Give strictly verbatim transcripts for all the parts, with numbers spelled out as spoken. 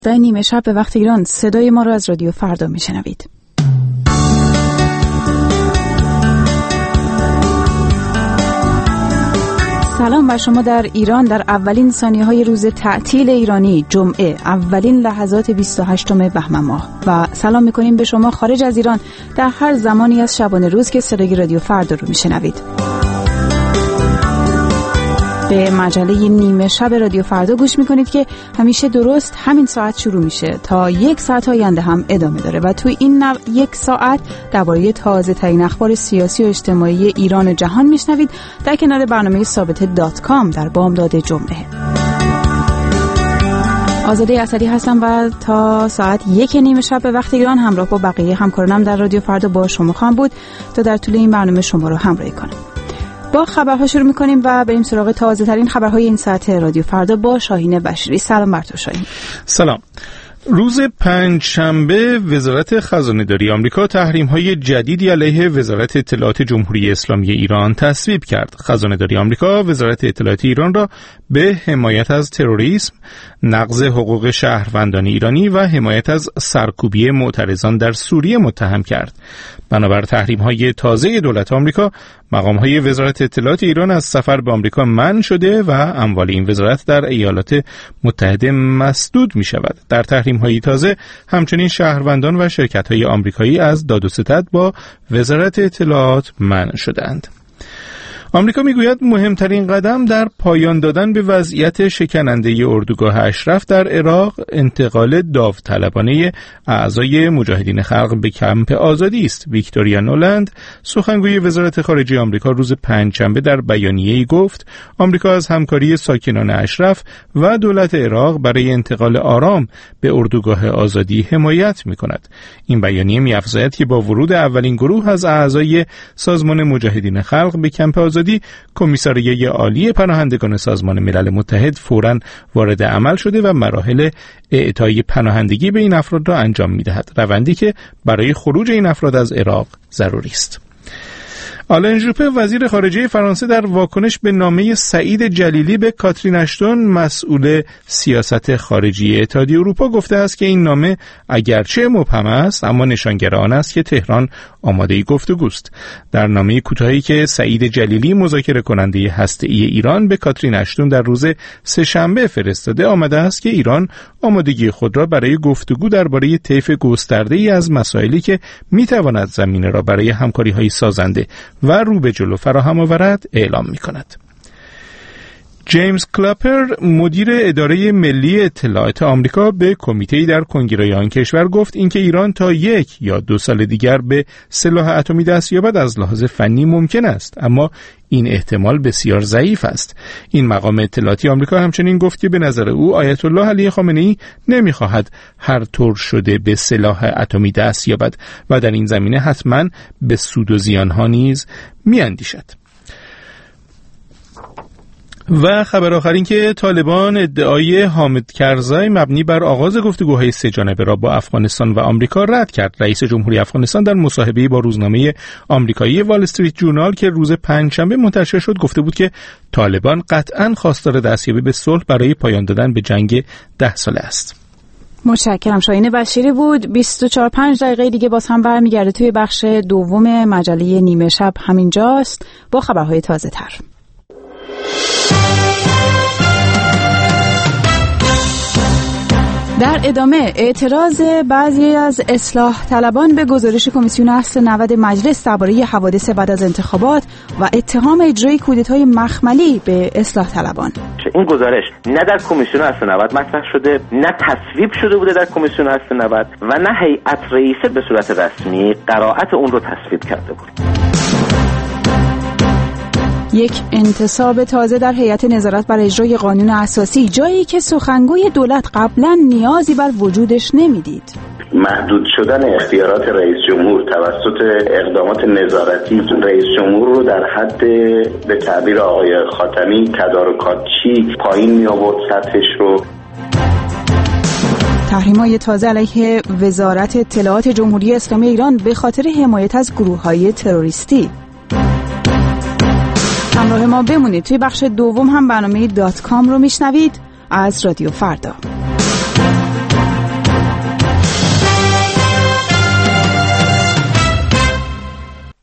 در نیمه شب به وقت ایران صدای ما را از رادیو فردا میشنوید. سلام بر شما در ایران در اولین ثانیه‌های روز تعطیل ایرانی جمعه، اولین لحظات بیست و هشتم بهمن ماه، و سلام می‌کنیم به شما خارج از ایران در هر زمانی از شبانه روز که صدای رادیو فردا رو میشنوید. به مجله نیمه شب رادیو فردا گوش میکنید که همیشه درست همین ساعت شروع میشه تا یک ساعت آینده هم ادامه داره و توی این نو... یک ساعت درباره تازه ترین اخبار سیاسی و اجتماعی ایران و جهان میشنوید در کنار برنامه ثابت دات کام در بامداد جمعه. آزاده اسدی هستم و تا ساعت یک نیمه شب به وقت ایران همراه با بقیه همکارانم در رادیو فردا با شما خواهم بود تا در طول این برنامه شما رو همراهی کنم. با خبرها شروع می‌کنیم و بریم سراغ تازه ترین خبرهای این ساعت رادیو فردا با شاهین بشیری. سلام بر تو شاهین. سلام. روز پنجشنبه وزارت خزانه‌داری آمریکا تحریم‌های جدیدی علیه وزارت اطلاعات جمهوری اسلامی ایران تصویب کرد. خزانه‌داری آمریکا وزارت اطلاعات ایران را به حمایت از تروریسم، نقض حقوق شهروندان ایرانی و حمایت از سرکوبی معترضان در سوریه متهم کرد. بنابر تحریم‌های تازه دولت آمریکا، مقام‌های وزارت اطلاعات ایران از سفر به آمریکا منع شده و اموال این وزارت در ایالات متحده مسدود می‌شود. در تحریم‌های تازه همچنین شهروندان و شرکت‌های آمریکایی از داد و ستد با وزارت اطلاعات منع شدند. آمریکا میگوید مهمترین قدم در پایان دادن به وضعیت شکننده اردوگاه اشرف در عراق انتقال داوطلبانه اعضای مجاهدین خلق به کمپ آزادی است. ویکتوریا نولند، سخنگوی وزارت خارجه آمریکا، روز پنجشنبه در بیانیه‌ای گفت آمریکا از همکاری ساکنان اشرف و دولت عراق برای انتقال آرام به اردوگاه آزادی حمایت می‌کند. این بیانیه می‌افزاید که با ورود اولین گروه از اعضای سازمان مجاهدین خلق به کمپ آزادی کمیساریه عالی پناهندگان سازمان ملل متحد فوراً وارد عمل شده و مراحل اعطای پناهندگی به این افراد را انجام می‌دهد، روندی که برای خروج این افراد از عراق ضروری است. آلن ژوپه وزیر خارجه فرانسه در واکنش به نامه سعید جلیلی به کاترین اشتون مسئول سیاست خارجی اتحادیه اروپا گفته است که این نامه اگرچه مبهم است اما نشانگر آن است که تهران آماده گفتگوست. در نامه کوتاهی که سعید جلیلی مذاکره کننده هسته‌ای ایران به کاترین اشتون در روز سه‌شنبه فرستاده آمده است که ایران آمادگی خود را برای گفتگو درباره طیف گسترده‌ای از مسائلی که می‌تواند زمینه را برای همکاری‌های سازنده و رو به جلو فراهم آورد اعلام می کند. جیمز کلاپر، مدیر اداره ملی اطلاعات آمریکا، به کمیته‌ای در کنگره آن کشور گفت اینکه ایران تا یک یا دو سال دیگر به سلاح اتمی دست یابد از لحاظ فنی ممکن است، اما این احتمال بسیار ضعیف است. این مقام اطلاعاتی آمریکا همچنین گفت که به نظر او آیت الله علی خامنه‌ای نمی‌خواهد هر طور شده به سلاح اتمی دست یابد و در این زمینه حتماً به سود و زیان‌ها نیز می‌اندیشد. و خبر آخر این که طالبان ادعای حامد کرزای مبنی بر آغاز گفتگوهای سه جانبه را با افغانستان و آمریکا رد کرد. رئیس جمهوری افغانستان در مصاحبه‌ای با روزنامه آمریکایی وال استریت جورنال که روز پنجشنبه منتشر شد گفته بود که طالبان قطعاً خواستار دستیابی به صلح برای پایان دادن به جنگ ده ساله است. متشکرم. شاهین بشیری بود. بیست و چهار پنج دقیقه دیگه باز هم برمیگرده توی بخش دوم مجله نیمه شب همینجاست با خبرهای تازه تر. در ادامه اعتراض بعضی از اصلاح طلبان به گزارش کمیسیون اصل نود مجلس درباره حوادث بعد از انتخابات و اتهام اجرای کودتای مخملی به اصلاح طلبان. این گزارش نه در کمیسیون اصل نود مطرح شده، نه تصویب شده بوده در کمیسیون اصل نود و نه هیئت رئیسه به صورت رسمی قرائت اون رو تصویب کرده بود. یک انتصاب تازه در هیئت نظارت بر اجرای قانون اساسی، جایی که سخنگوی دولت قبلا نیازی بر وجودش نمیدید. محدود شدن اختیارات رئیس جمهور توسط اقدامات نظارتی رئیس جمهور رو در حد به تعبیر آقای خاتمی تدارکاتچی پایین می آورد سطحش رو. تحریم‌های تازه علیه وزارت اطلاعات جمهوری اسلامی ایران به خاطر حمایت از گروه‌های تروریستی. همراه ما بمونید. توی بخش دوم هم برنامه دات کام رو میشنوید از رادیو فردا.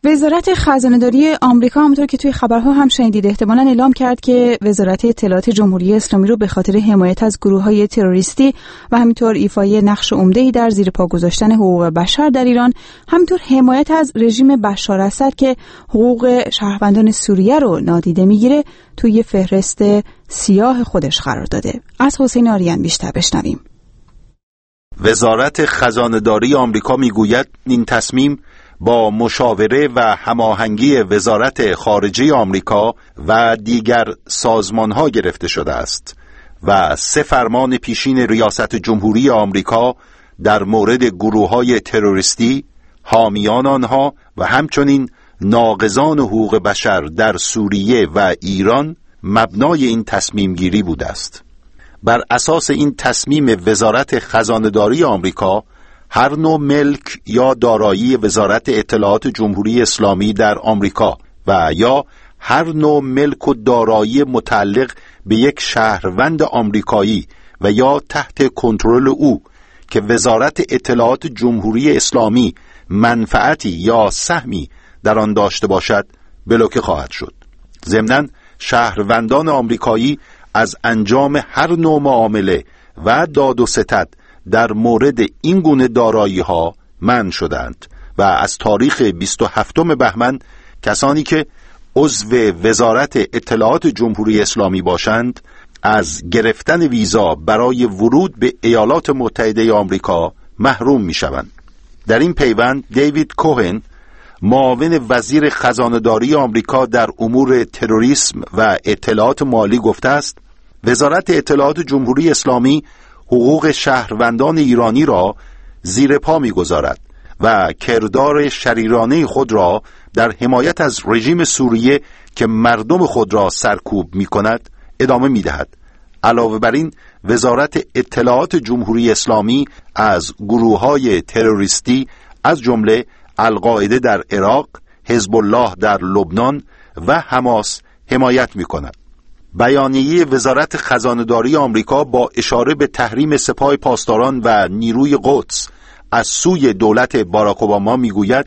وزارت خزانه‌داری آمریکا همونطور که توی خبرها هم شنیدید احتمالاً اعلام کرد که وزارت اطلاعات جمهوری اسلامی رو به خاطر حمایت از گروه‌های تروریستی و همینطور ایفای نقش عمده‌ای در زیر پا گذاشتن حقوق بشر در ایران، همینطور حمایت از رژیم بشار اسد که حقوق شهروندان سوریه رو نادیده میگیره توی فهرست سیاه خودش قرار داده. از حسین آریان بیشتر بشنویم. وزارت خزانه‌داری آمریکا میگوید این تصمیم با مشاوره و هماهنگی وزارت خارجه آمریکا و دیگر سازمان‌ها گرفته شده است و سه فرمان پیشین ریاست جمهوری آمریکا در مورد گروه‌های تروریستی، حامیان آنها و همچنین ناقضان حقوق بشر در سوریه و ایران مبنای این تصمیم گیری بوده است. بر اساس این تصمیم وزارت خزانه‌داری آمریکا، هر نوع ملک یا دارایی وزارت اطلاعات جمهوری اسلامی در آمریکا و یا هر نوع ملک و دارایی متعلق به یک شهروند آمریکایی و یا تحت کنترل او که وزارت اطلاعات جمهوری اسلامی منفعتی یا سهمی در آن داشته باشد بلوکه خواهد شد. ضمناً شهروندان آمریکایی از انجام هر نوع معامله و داد و ستد در مورد این گونه دارایی ها منع شدند و از تاریخ بیست و هفتم بهمن کسانی که عضو وزارت اطلاعات جمهوری اسلامی باشند از گرفتن ویزا برای ورود به ایالات متحده آمریکا محروم می شوند. در این پیوند دیوید کوهن، معاون وزیر خزانه‌داری آمریکا در امور تروریسم و اطلاعات مالی گفته است وزارت اطلاعات جمهوری اسلامی حقوق شهروندان ایرانی را زیر پا می‌گذارد و کردار شریرانه خود را در حمایت از رژیم سوریه که مردم خود را سرکوب می‌کند ادامه می‌دهد. علاوه بر این وزارت اطلاعات جمهوری اسلامی از گروه‌های تروریستی از جمله القاعده در عراق، حزب الله در لبنان و حماس حمایت می‌کند. بیانیه وزارت خزانه‌داری آمریکا با اشاره به تحریم سپاه پاسداران و نیروی قدس از سوی دولت باراک اوباما میگوید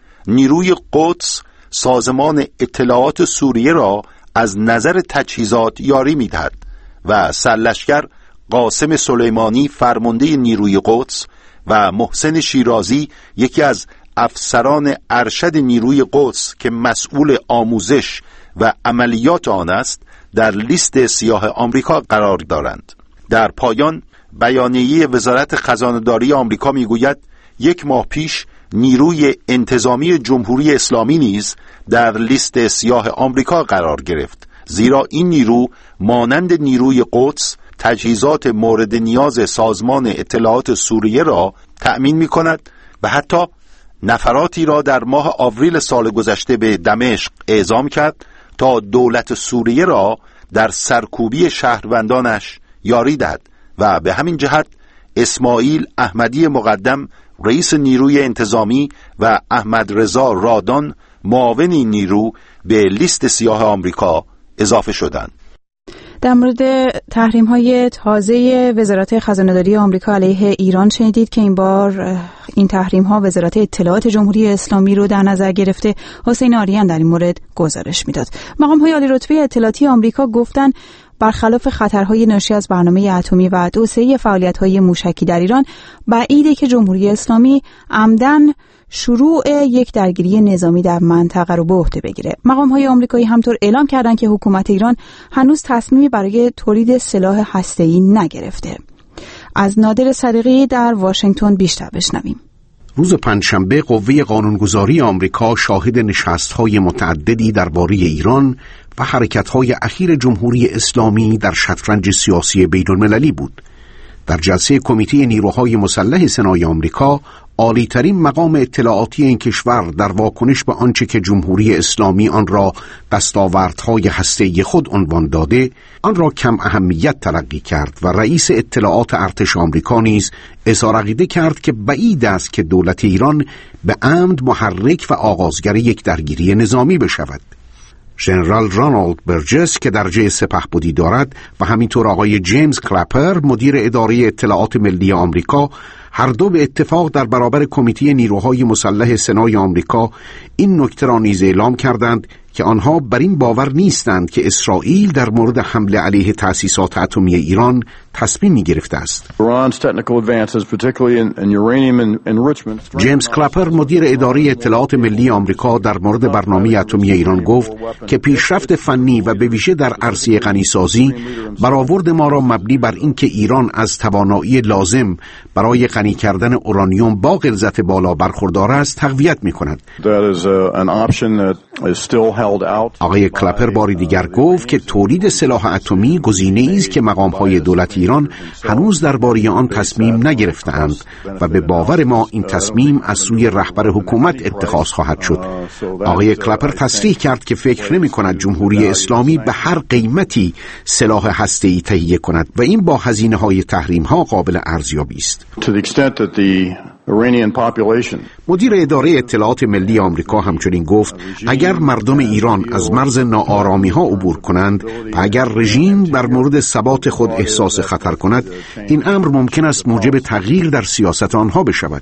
نیروی قدس سازمان اطلاعات سوریه را از نظر تجهیزات یاری می‌دهد و سرلشکر قاسم سلیمانی فرمانده نیروی قدس و محسن شیرازی یکی از افسران ارشد نیروی قدس که مسئول آموزش و عملیات آن است در لیست سیاه آمریکا قرار دارند. در پایان بیانیه وزارت خزانه‌داری آمریکا میگوید یک ماه پیش نیروی انتظامی جمهوری اسلامی نیز در لیست سیاه آمریکا قرار گرفت، زیرا این نیرو مانند نیروی قدس تجهیزات مورد نیاز سازمان اطلاعات سوریه را تأمین می کند و حتی نفراتی را در ماه آوریل سال گذشته به دمشق اعزام کرد تا دولت سوریه را در سرکوبی شهروندانش یاری دهد و به همین جهت اسماعیل احمدی مقدم رئیس نیروی انتظامی و احمد رضا رادان معاون این نیرو به لیست سیاه آمریکا اضافه شدند. در مورد تحریم‌های تازه وزارت خزانه‌داری آمریکا علیه ایران شنیدید که این بار این تحریم‌ها وزارت اطلاعات جمهوری اسلامی رو در نظر گرفته. حسین آریان در این مورد گزارش میداد. مقام‌های عالی رتبه اطلاعاتی آمریکا گفتن برخلاف خطرهای ناشی از برنامه اتمی و توسعه فعالیت‌های موشکی در ایران، بعیده که جمهوری اسلامی عمدن شروع یک درگیری نظامی در منطقه رو به عهده بگیره. مقام‌های آمریکایی همطور اعلام کردند که حکومت ایران هنوز تصمیمی برای تولید سلاح هسته‌ای نگرفته. از نادر صدیقی در واشنگتن بیشتر بشنویم. روز پنجشنبه قوه قانونگذاری آمریکا شاهد نشست‌های متعددی درباره ایران و حرکت‌های اخیر جمهوری اسلامی در شطرنج سیاسی بین‌المللی بود. در جلسه کمیته نیروهای مسلح سنای آمریکا، عالی‌ترین مقام اطلاعاتی این کشور در واکنش به آنچه که جمهوری اسلامی آن را دستاوردهای هسته‌ای خود عنوان داده، آن را کم اهمیت تلقی کرد و رئیس اطلاعات ارتش آمریکا نیز اظهار عقیده کرد که بعید است که دولت ایران به عمد محرک و آغازگر یک درگیری نظامی بشود. ژنرال رونالد برجس که درجه سپهبدی دارد و همینطور آقای جیمز کلپر مدیر اداره اطلاعات ملی آمریکا هر دو به اتفاق در برابر کمیته نیروهای مسلح سنای آمریکا این نکته را نیز اعلام کردند که آنها بر این باور نیستند که اسرائیل در مورد حمله علیه تأسیسات اتمی ایران تصمیم می گرفته است. جیمز کلپر مدیر اداره اطلاعات ملی آمریکا در مورد برنامه اتمی ایران گفت که پیشرفت فنی و به ویژه در عرصه غنیسازی برآورد ما را مبنی بر اینکه ایران از توانایی لازم برای غنی کردن اورانیوم با غلظت بالا برخوردار است تقویت می کند. آقای کلپر باری دیگر گفت که تولید سلاح اتمی گزینه‌ای است که مقام‌های دولت ایران هنوز درباره آن تصمیم نگرفتند و به باور ما این تصمیم از سوی رهبر حکومت اتخاذ خواهد شد. آقای کلپر تصریح کرد که فکر نمی‌کند جمهوری اسلامی به هر قیمتی سلاح هسته‌ای تهیه کند و این با هزینه‌های تحریم‌ها قابل ارزیابی است. مدیر اداره اطلاعات ملی آمریکا همچنین گفت اگر مردم ایران از مرز ناآرامی ها عبور کنند و اگر رژیم بر مورد ثبات خود احساس خطر کند این امر ممکن است موجب تغییر در سیاست آنها بشود.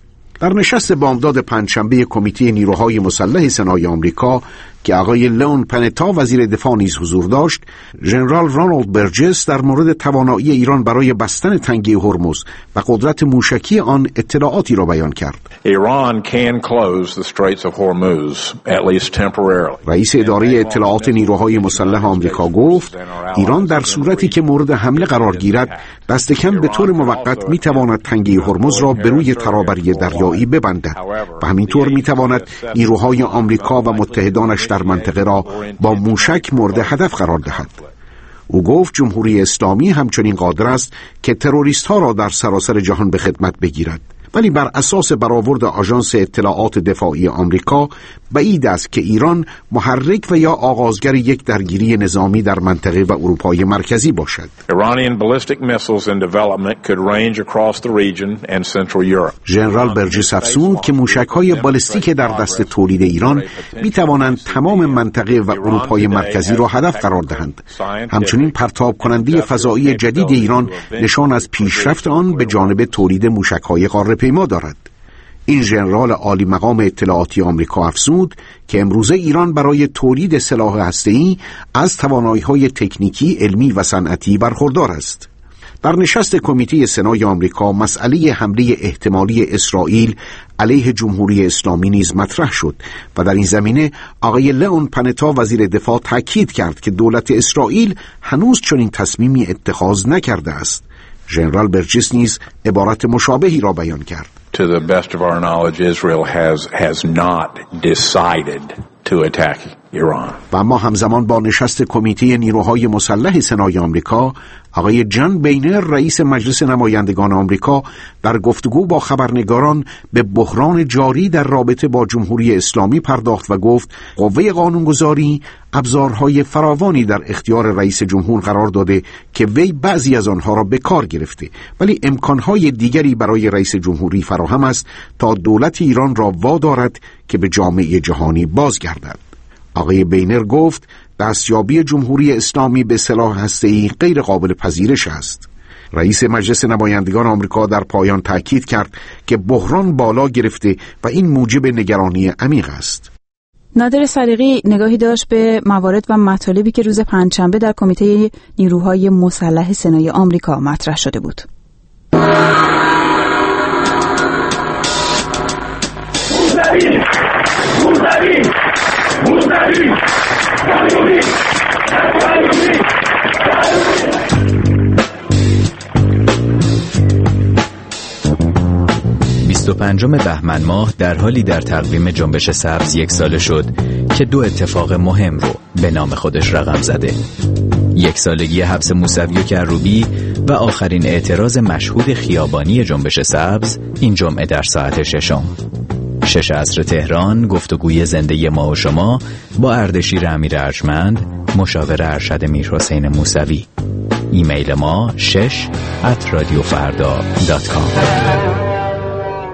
در نشست بامداد پنجشنبه کمیته نیروهای مسلح سنای آمریکا که آقای لئون پنتا وزیر دفاع نیز حضور داشت، ژنرال رونالد برجس در مورد توانایی ایران برای بستن تنگه هرمز و قدرت موشکی آن اطلاعاتی را بیان کرد. Iran can close the Straits of Hormuz at least temporarily. رئیس اداره اطلاعات نیروهای مسلح آمریکا گفت ایران در صورتی که مورد حمله قرار گیرد دست کم به طور موقت میتواند تنگه هرمز را به روی ترابری دریایی ببندد و همینطور میتواند نیروهای آمریکا و متحدانش در منطقه را با موشک مورد هدف قرار دهد. او گفت جمهوری اسلامی همچنین قادر است که تروریست ها را در سراسر جهان به خدمت بگیرد، ولی بر اساس برآورد آژانس اطلاعات دفاعی آمریکا بعید است که ایران محرک و یا آغازگر یک درگیری نظامی در منطقه و اروپای مرکزی باشد. Iranian ballistic missiles in development could range across the region and central Europe. ژنرال برجس افزود که موشک‌های بالستیک در دست تولید ایران می‌توانند تمام منطقه و اروپای مرکزی را هدف قرار دهند. همچنین پرتاب کننده فضایی جدید ایران نشان از پیشرفت آن به جانب تولید موشک‌های قاره پیما دارد. این ژنرال عالی مقام اطلاعاتی آمریکا افزود که امروزه ایران برای تولید سلاح هسته‌ای از توانایی‌های تکنیکی، علمی و صنعتی برخوردار است. در نشست کمیته سنای آمریکا مسئله حمله احتمالی اسرائیل علیه جمهوری اسلامی نیز مطرح شد و در این زمینه آقای لئون پنتا وزیر دفاع تاکید کرد که دولت اسرائیل هنوز چنین تصمیمی اتخاذ نکرده است. ژنرال برجس نیز عبارت مشابهی را بیان کرد. To the best of our knowledge, Israel has has not decided to attack Iran. و اما همزمان با نشست کمیته نیروهای مسلح سنای آمریکا، آقای جان بینر رئیس مجلس نمایندگان آمریکا در گفتگو با خبرنگاران به بحران جاری در رابطه با جمهوری اسلامی پرداخت و گفت قوه قانونگذاری ابزارهای فراوانی در اختیار رئیس جمهور قرار داده که وی بعضی از آنها را به کار گرفته، ولی امکانهای دیگری برای رئیس جمهوری فراهم است تا دولت ایران را وادارد که به جامعه جهانی بازگردد. آقای بینر گفت دستیابی جمهوری اسلامی به سلاح هسته‌ای غیر قابل پذیرش است. رئیس مجلس نمایندگان آمریکا در پایان تاکید کرد که بحران بالا گرفته و این موجب نگرانی عمیق است. نادر صدیقی نگاهی داشت به موارد و مطالبی که روز پنجشنبه در کمیته نیروهای مسلح سنای آمریکا مطرح شده بود. موسوی موسوی موسوی قانونی قانونی بیست و پنجم بهمن ماه در حالی در تقویم جنبش سبز یک ساله شد که دو اتفاق مهم رو به نام خودش رقم زده. یک سالگی حبس موسوی و کروبی و آخرین اعتراض مشهود خیابانی جنبش سبز این جمعه در ساعت ششم. شش عصر تهران، گفتگوی زنده ما و شما با اردشیر امیر ارجمند، مشاور ارشد میرحسین موسوی. ایمیل ما شش ات رادیو فردا دات کام.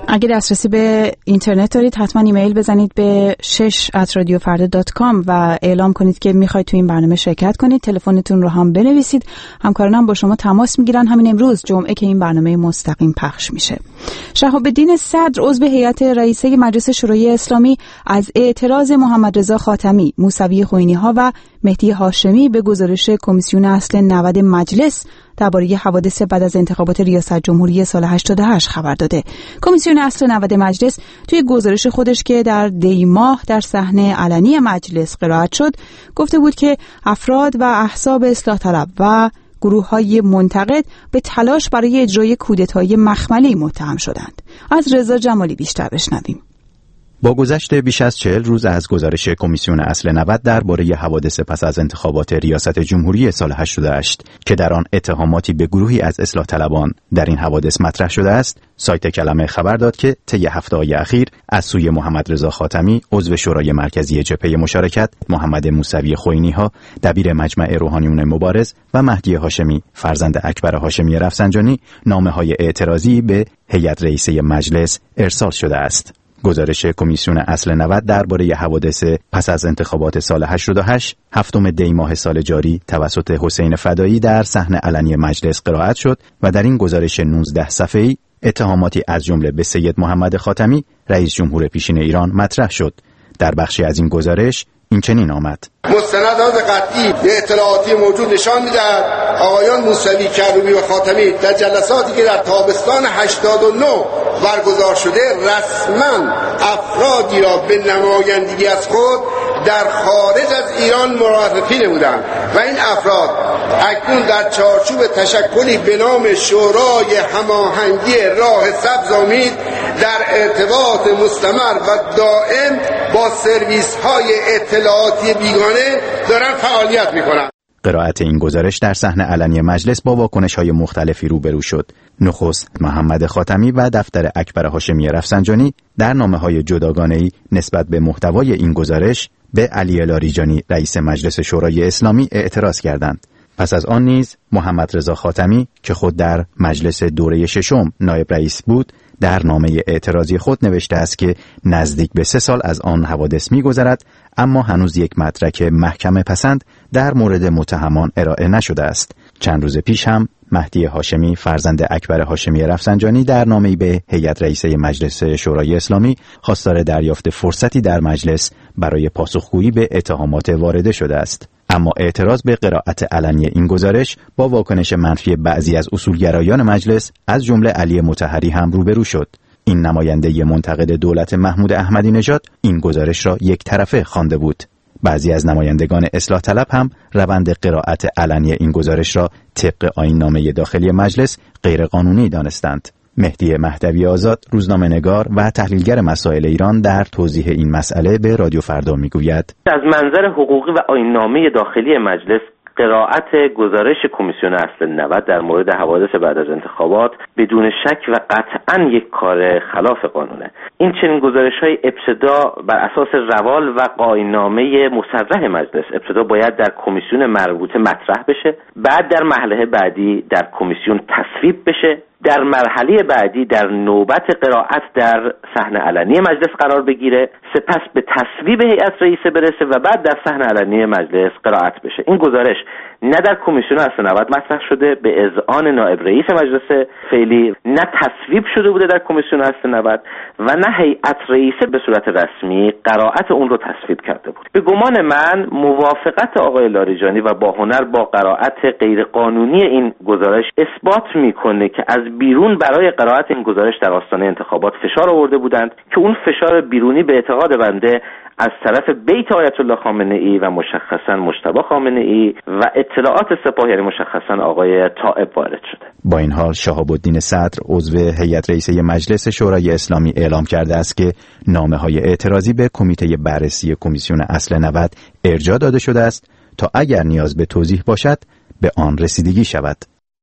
اگه دسترسی به اینترنت دارید حتما ایمیل بزنید به شش ات رادیو فردا دات کام و اعلام کنید که میخواید تو این برنامه شرکت کنید. تلفنتون رو هم بنویسید. همکارانم با شما تماس میگیرن همین امروز جمعه که این برنامه مستقیم پخش میشه. شهاب الدین صدر عضو هیئت رئیسه مجلس شورای اسلامی از اعتراض محمد رضا خاتمی، موسوی خوئینی‌ها و مهدی هاشمی به گزارش کمیسیون اصل نود مجلس درباره حوادث بعد از انتخابات ریاست جمهوری سال هشتاد و هشت خبر داده. کمیسیون اصل نود مجلس توی گزارش خودش که در دی ماه در صحنه علنی مجلس قرائت شد گفته بود که افراد و احزاب اصلاح طلب و گروه‌های منتقد به تلاش برای اجرای کودتای مخملی متهم شدند. از رضا جمالی بیشتر بشنویم. با گذشت بیش از چهل روز از گزارش کمیسیون اصل نود درباره حوادث پس از انتخابات ریاست جمهوری سال هشتاد و هشت که در آن اتهاماتی به گروهی از اصلاح طلبان در این حوادث مطرح شده است، سایت کلمه خبر داد که طی هفته‌های اخیر از سوی محمد رضا خاتمی، عضو شورای مرکزی جبهه مشارکت، محمد موسوی خوئینی‌ها، دبیر مجمع روحانیون مبارز و مهدی هاشمی، فرزند اکبر هاشمی رفسنجانی، نامه‌های اعتراضی به هیئت رئیسه مجلس ارسال شده است. گزارش کمیسیون اصل نود درباره حوادث پس از انتخابات سال هشتاد و هشت هفتم دی ماه سال جاری توسط حسین فدایی در صحن علنی مجلس قرائت شد و در این گزارش نوزده صفحه‌ای اتهاماتی از جمله به سید محمد خاتمی، رئیس جمهور پیشین ایران مطرح شد. در بخشی از این گزارش این چنین آمد: مستندات قطعی به اطلاعاتی موجود نشان می‌دهد آقایان موسوی، کروبی و خاتمی در جلساتی که در تابستان هشتاد و نه برگزار شده رسما افرادی را به نمایندگی از خود در خارج از ایران معرفی نمودند و این افراد اکنون در چارچوب تشکلی به نام شورای هماهنگی راه سبز امید در ارتباط مستمر و دائم با سرویس‌های اطلاعاتی بیگانه دارن فعالیت می‌کنند. قرائت این گزارش در صحن علنی مجلس با واکنش‌های مختلفی روبرو شد. نخست محمد خاتمی و دفتر اکبر هاشمی رفسنجانی در نامه‌های جداگانه‌ای نسبت به محتوای این گزارش به علی لاریجانی، رئیس مجلس شورای اسلامی، اعتراض کردند. پس از آن نیز محمد رضا خاتمی که خود در مجلس دوره ششم نایب رئیس بود، در نامه اعتراضی خود نوشته است که نزدیک به سه سال از آن حوادث می‌گذرد اما هنوز یک مدرک محکمه پسند در مورد متهمان ارائه نشده است. چند روز پیش هم مهدی هاشمی، فرزند اکبر هاشمی رفسنجانی، در نامه‌ای به هیئت رئیسه مجلس شورای اسلامی خواستار دریافت فرصتی در مجلس برای پاسخگویی به اتهامات وارده شده است. اما اعتراض به قرائت علنی این گزارش با واکنش منفی بعضی از اصولگرایان مجلس از جمله علی مطهری هم روبرو شد. این نماینده منتقد دولت محمود احمدی نژاد این گزارش را یک طرفه خوانده بود. بعضی از نمایندگان اصلاح طلب هم روند قرائت علنی این گزارش را طبق آیین‌نامه داخلی مجلس غیرقانونی دانستند. مهدی مهدوی آزاد، روزنامه‌نگار و تحلیلگر مسائل ایران، در توضیح این مسئله به رادیو فردا میگوید: از منظر حقوقی و آیین‌نامه داخلی مجلس قرائت گزارش کمیسیون اصل نود در مورد حوادث بعد از انتخابات بدون شک و قطعاً یک کار خلاف قانونه. این چنین گزارش‌های ابتدا بر اساس روال و قانوننامه مصرح مجلس ابتدا باید در کمیسیون مربوطه مطرح بشه، بعد در مرحله بعدی در کمیسیون تصویب بشه، در مرحله بعدی در نوبت قرائت در صحن علنی مجلس قرار بگیره، سپس به تصویب هیئت رئیسه برسه و بعد در صحن علنی مجلس قرائت بشه. این گزارش نه در کمیسیون اصل نود مطرح شده به اذعان نایب رئیس مجلس فعلی، نه تصویب شده بوده در کمیسیون اصل نود و نه هیئت رئیسه به صورت رسمی قرائت اون رو تصویب کرده بود. به گمان من موافقت آقای لاریجانی و با هنر با قرائت غیرقانونی این گزارش اثبات میکنه که از بیرون برای قرائت این گزارش در آستانه انتخابات فشار آورده بودند که اون فشار بیرونی به اعتقاد بنده از طرف بیت آیت الله خامنه ای و مشخصا مجتبی خامنه ای و اطلاعات سپاه، یعنی مشخصا آقای طائب، وارد شده. با این حال شهاب الدین صدر، عضو هیئت رئیسه مجلس شورای اسلامی، اعلام کرده است که نامه‌های اعتراضی به کمیته بررسی کمیسیون اصل نود ارجاع داده شده است تا اگر نیاز به توضیح باشد به آن رسیدگی شود.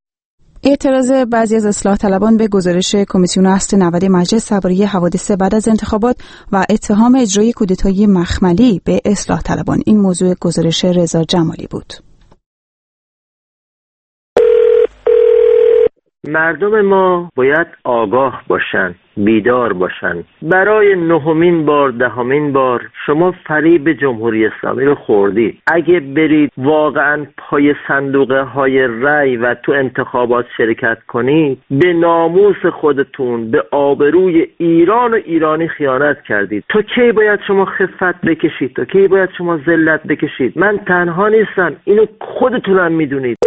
اعتراض بعضی از اصلاح طلبان به گزارش کمیسیون اصل نود مجلس درباره حوادث بعد از انتخابات و اتهام اجرای کودتای مخملی به اصلاح طلبان، این موضوع گزارش رضا جمالی بود. مردم ما باید آگاه باشن، بیدار باشن. برای نهمین بار دهمین بار شما فریب جمهوری اسلامی رو خوردید. اگه برید واقعا پای صندوق های رای و تو انتخابات شرکت کنید، به ناموس خودتون، به آبروی ایران و ایرانی خیانت کردید. تا کی باید شما خفت بکشید؟ تا کی باید شما ذلت بکشید؟ من تنها نیستم، اینو خودتونم میدونید.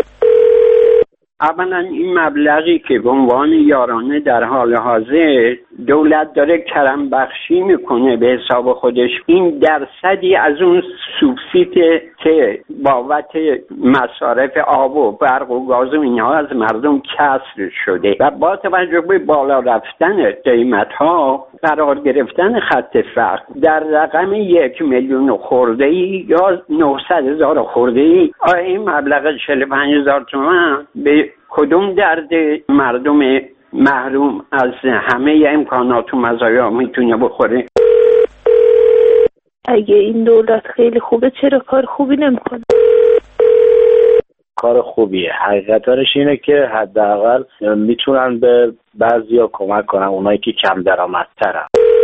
اولا این مبلغی که به عنوان یارانه در حال حاضر دولت داره کرم بخشی میکنه به حساب خودش، این درصدی از اون سوبسید که بابت مصارف آب و برق و گاز و اینها از مردم کسر شده و با توجه به بالا رفتن قیمت ها قرار گرفتن خط فقر در رقم یک میلیون خورده ای یا نهصد هزار خورده ای، آیا این مبلغ چهل و پنج هزار تومان به کدوم درد مردم محروم از همه امکانات و مزایا میتونه بخوره؟ اگه این دولت خیلی خوبه چرا کار خوبی نمیکنه؟ کار خوبیه. حقیقتش اینه که حداقل میتونن به بعضیا کمک کنن، اونایی که کم درآمدترن.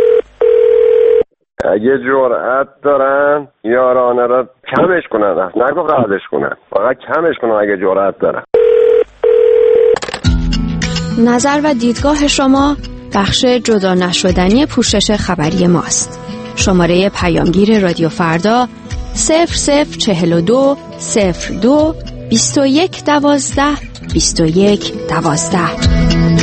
اگه جرأت دارن یارانه رو کمش کنن، نگو قدش کنن، فقط کمش کنن اگه جرأت دارن. نظر و دیدگاه شما بخش جدا نشدنی پوشش خبری ماست. شماره پیامگیر رادیو فردا صفر صفر چهل و دو صفر دو بیست و یک دوازده بیست و یک دوازده.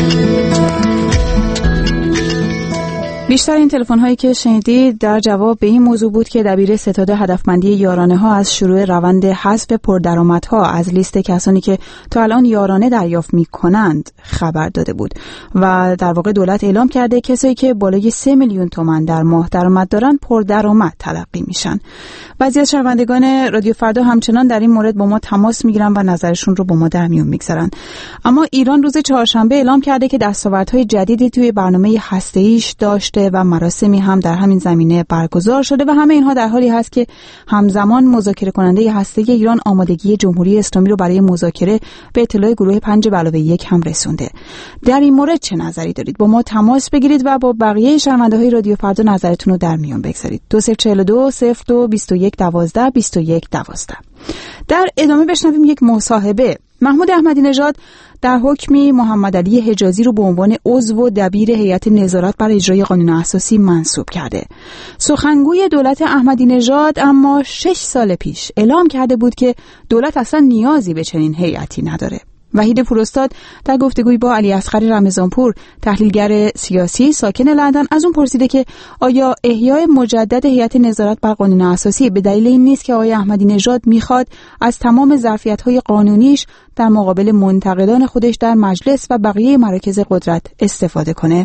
بیشتر این تلفن هایی که شنیدید در جواب به این موضوع بود که دبیر ستاد هدفمندی یارانه ها از شروع روند حذف پردرآمدها از لیست کسانی که تا الان یارانه دریافت می کنند خبر داده بود و در واقع دولت اعلام کرده کسایی که بالای سه میلیون تومان در ماه درآمد دارند پردرآمد تلقی میشن. بعضی از شنوندگان رادیو فردا همچنان در این مورد با ما تماس میگیرن و نظرشون رو با ما در میون میگذارن. اما ایران روز چهارشنبه اعلام کرده که دستاوردهای جدیدی توی برنامه هسته‌ایش داشته و مراسمی هم در همین زمینه برگزار شده و همه اینها در حالی هست که همزمان مذاکره کننده هسته‌ای ایران آمادگی جمهوری اسلامی رو برای مذاکره به اطلاع گروه پنج به علاوه یک هم رسونده. در این مورد چه نظری دارید؟ با ما تماس بگیرید و با بقیه شنونده‌های رادیو فردا نظرتون رو در میون بگذارید. دو صفر چهل و دو صفر دو بیست و یک دوازده بیست و یک دوازده. در ادامه بشنویم یک مصاحبه. محمود احمدی نژاد در حکمی محمد علی حجازی رو به عنوان عضو و دبیر هیئت نظارت بر اجرای قانون اساسی منصوب کرده. سخنگوی دولت احمدی نژاد اما شش سال پیش اعلام کرده بود که دولت اصلا نیازی به چنین هیئتی نداره. وحید پوراستاد در گفتگوی با علی اصغر رمضانپور تحلیلگر سیاسی ساکن لندن از اون پرسیده که آیا احیای مجدد هیئت نظارت بر قانون اساسی به دلیل این نیست که آقای احمدی نژاد میخواد از تمام ظرفیت‌های قانونیش در مقابل منتقدان خودش در مجلس و بقیه مراکز قدرت استفاده کنه؟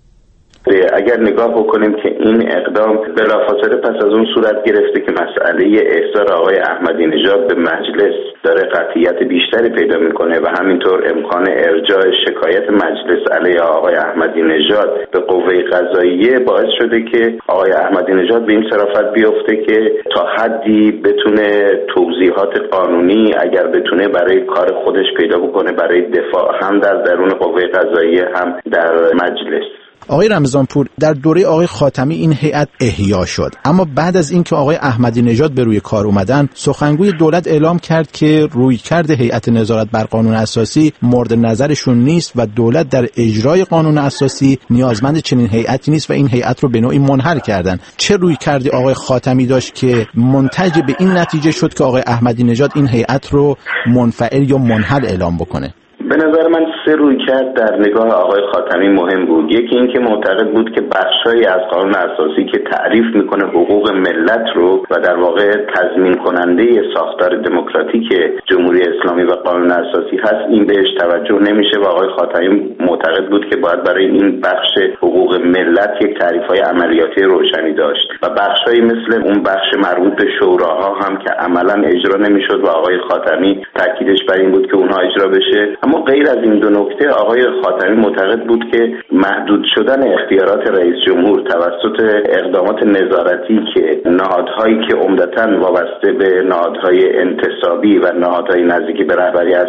اگر نگاه بکنیم که این اقدام بلافاصله پس از اون صورت گرفته که مسئله احضار آقای احمدی نژاد به مجلس داره قطعیت بیشتری پیدا میکنه و همینطور امکان ارجاع شکایت مجلس علیه آقای احمدی نژاد به قوه قضاییه باعث شده که آقای احمدی نژاد به این صرافت بیفته که تا حدی بتونه توضیحات قانونی اگر بتونه برای کار خودش پیدا بکنه، برای دفاع هم در درون قوه قضاییه هم در مجلس. آقای رمضانپور، در دوره آقای خاتمی این هیئت احیا شد، اما بعد از اینکه آقای احمدی نژاد به روی کار اومدن، سخنگوی دولت اعلام کرد که رویکرد هیئت نظارت بر قانون اساسی مورد نظرشون نیست و دولت در اجرای قانون اساسی نیازمند چنین هیئتی نیست و این هیئت رو به نوعی منحل کردن. چه رویکردی آقای خاتمی داشت که منتج به این نتیجه شد که آقای احمدی نژاد این هیئت رو منفعل یا منحل اعلام بکنه؟ به نظر من سه رویکرد در نگاه آقای خاتمی مهم بود. یکی این که معتقد بود که بخشایی از قانون اساسی که تعریف میکنه حقوق ملت رو و در واقع تضمین کننده ساختار دموکراتیک جمهوری اسلامی و قانون اساسی هست، این بهش توجه نمیشه و آقای خاتمی معتقد بود که باید برای این بخش حقوق ملت یک تعریف‌های عملیاتی روشنی داشت و بخشایی مثل اون بخش مربوط به شوراها هم که عملاً اجرا نمیشد و آقای خاتمی تاکیدش بر این بود که اونها اجرا بشه. اما غیر از این دو نکته آقای خاتمی معتقد بود که محدود شدن اختیارات رئیس جمهور توسط اقدامات نظارتی که نهادهایی که عمدتاً وابسته به نهادهای انتصابی و نهادهای نزدیکی به رهبری هستند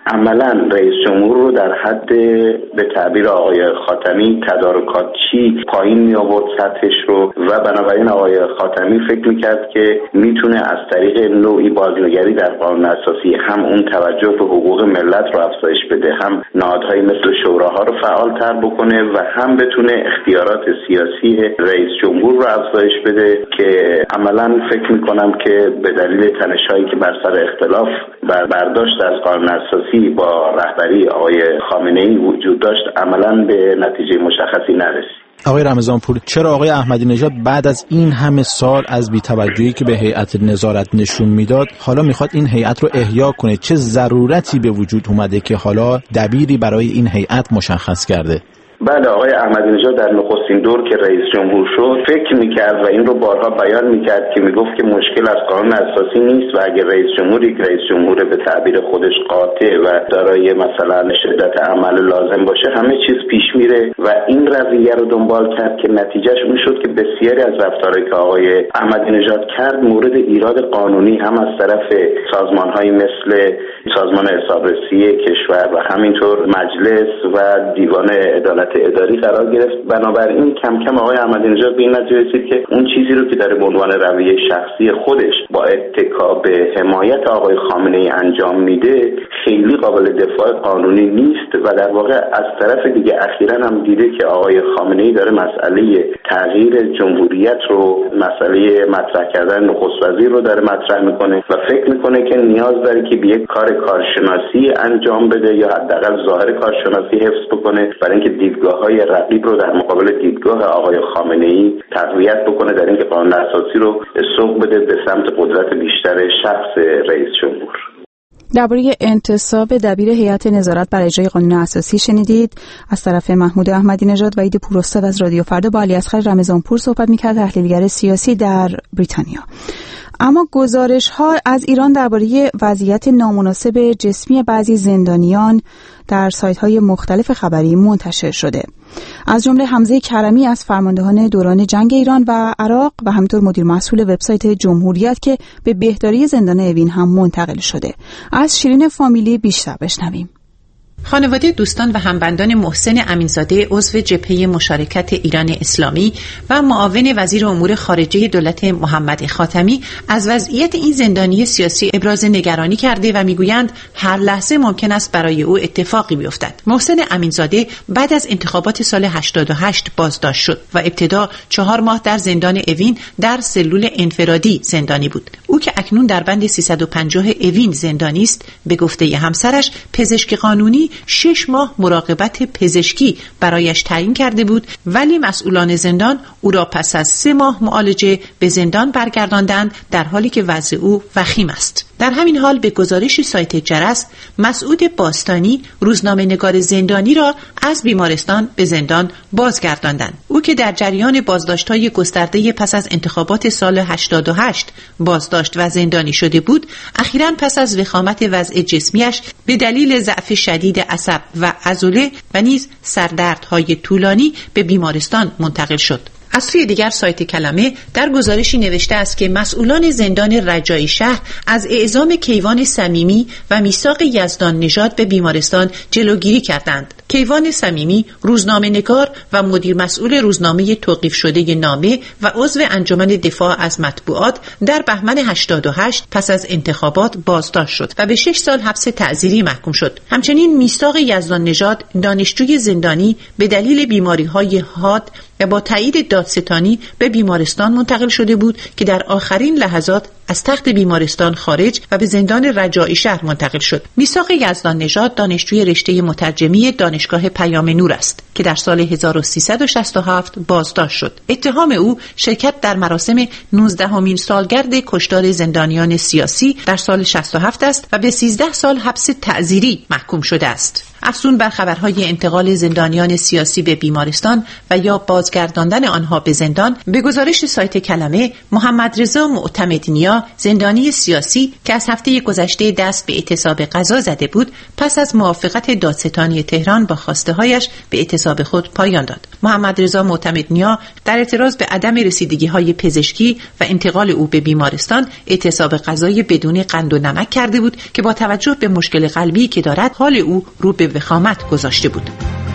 عملا رئیس جمهور رو در حد به تعبیر آقای خاتمی تدارکاتچی پایین می آورد سطحش رو و بنابراین آقای خاتمی فکر میکرد که میتونه از طریق نوعی بازنگری در قانون اساسی هم اون توجه به حقوق ملت رو افزایش بده، هم نهادهای مثل شوراها رو فعالتر بکنه و هم بتونه اختیارات سیاسی رئیس جمهور رو افزایش بده که عملا فکر میکنم که به دلیل تنش‌هایی که بر سر اختلاف بر برداشت از قانون اساسی با رهبری آقای خامنه‌ای وجود داشت عملا به نتیجه مشخصی نرسید. آقای رمضانپور، چرا آقای احمدی نژاد بعد از این همه سال از بی‌توجهی که به هیئت نظارت نشون میداد حالا میخواد این هیئت رو احیا کنه؟ چه ضرورتی به وجود اومده که حالا دبیری برای این هیئت مشخص کرده؟ بله، آقای احمدی نژاد در نخستین دور که رئیس جمهور شد فکر میکرد و این رو بارها بیان میکرد که میگفت که مشکل از قانون اساسی نیست و اگر رئیس جمهوری که رئیس جمهور به تعبیر خودش قاطع و دارای مثلا شدت عمل لازم باشه همه چیز پیش میره و این رویه رو دنبال کرد که نتیجهش اون شد که بسیاری از رفتارهایی که آقای احمدی نژاد کرد مورد ایراد قانونی هم از طرف سازمان‌های مثل سازمان حسابرسی کشور و همینطور مجلس و دیوان عدالت اداری قرار گرفت. بنابراین کم کم آقای احمدی نژاد به این نتیجه رسید که اون چیزی رو که داره به عنوان رویه شخصی خودش با اتکا به حمایت آقای خامنه‌ای انجام میده خیلی قابل دفاع قانونی نیست و در واقع از طرف دیگه اخیراً هم دیده که آقای خامنه‌ای داره مسئله تغییر جمهوریت رو، مسئله مطرح کردن نخست وزیر رو داره مطرح میکنه و فکر میکنه که نیاز داره که به یک کار کارشناسی انجام بده یا حداقل ظاهر کارشناسی حفظ بکنه برای اینکه دیدگاه‌های رقیب رو در مقابل دیدگاه آقای خامنه‌ای تقویت بکنه، در اینکه قانون اساسی رو سوق بده به سمت قدرت بیشتر شخص رئیس جمهور. درباره انتصاب دبیر هیئت نظارت بر اجرای قانون اساسی شنیدید از طرف محمود احمدی نژاد و عید پوراستاد از رادیو فردا با علیاصغر رمضانپور صحبت می‌کرد، تحلیلگر سیاسی در بریتانیا. اما گزارش‌ها از ایران درباره وضعیت نامناسب جسمی بعضی زندانیان در سایت‌های مختلف خبری منتشر شده. از جمله حمزه کرمی از فرماندهان دوران جنگ ایران و عراق و همینطور مدیر مسئول وبسایت جمهوریت که به بهداری زندان اوین هم منتقل شده. از شیرین فامیلی بیشتر بشنویم. خانواده دوستان و همبندان محسن امینزاده عضو جبهه مشارکت ایران اسلامی و معاون وزیر امور خارجه دولت محمد خاتمی از وضعیت این زندانی سیاسی ابراز نگرانی کرده و میگویند هر لحظه ممکن است برای او اتفاقی بیفتد. محسن امینزاده بعد از انتخابات سال هشتاد و هشت بازداشت شد و ابتدا چهار ماه در زندان اوین در سلول انفرادی زندانی بود. او که اکنون در بند سیصد و پنجاه اوین زندانی است، به گفته همسرش پزشک قانونی شش ماه مراقبت پزشکی برایش تعیین کرده بود، ولی مسئولان زندان او را پس از سه ماه معالجه به زندان برگرداندند در حالی که وضع او وخیم است. در همین حال به گزارش سایت جرس، مسعود باستانی روزنامه‌نگار زندانی را از بیمارستان به زندان بازگرداندند. او که در جریان بازداشت‌های گسترده پس از انتخابات سال هشتاد و هشت بازداشت و زندانی شده بود، اخیراً پس از وخامت وضع جسمیش به دلیل ضعف شدید عصب و عضله و نیز سردردهای طولانی به بیمارستان منتقل شد. از سوی دیگر سایت کلمه در گزارشی نوشته است که مسئولان زندان رجایی شهر از اعزام کیوان صمیمی و میثاق یزدان نژاد به بیمارستان جلوگیری کردند. کیوان صمیمی روزنامه‌نگار و مدیر مسئول روزنامه توقیف شده نامه و عضو انجمن دفاع از مطبوعات در بهمن هشتاد و هشت پس از انتخابات بازداشت شد و به شش سال حبس تعزیری محکوم شد. همچنین میثاق یزدان نژاد دانشجوی زندانی به دلیل بیماری‌های حاد و با تایید دادستانی به بیمارستان منتقل شده بود که در آخرین لحظات از تخت بیمارستان خارج و به زندان رجایی شهر منتقل شد. میثاق یزدان نژاد دانشجوی رشته مترجمی دانشگاه پیام نور است که در سال هزار و سیصد و شصت و هفت بازداشت شد. اتهام او شرکت در مراسم نوزدهمین سالگرد کشتار زندانیان سیاسی در سال شصت و هفت است و به سیزده سال حبس تعزیری محکوم شده است. افزون بر خبرهای انتقال زندانیان سیاسی به بیمارستان و یا بازگرداندن آنها به زندان، به گزارش سایت کلمه، محمد رضا معتمدنیا زندانی سیاسی که از هفته گذشته دست به اعتصاب قضا زده بود، پس از موافقت دادستانی تهران با خواسته‌هایش به اعتصاب خود پایان داد. محمد رضا معتمدنیا در اعتراض به عدم رسیدگی‌های پزشکی و انتقال او به بیمارستان اعتصاب غذایی بدون قند و نمک کرده بود که با توجه به مشکل قلبی که دارد حال او رو به وخامت گذاشته بود.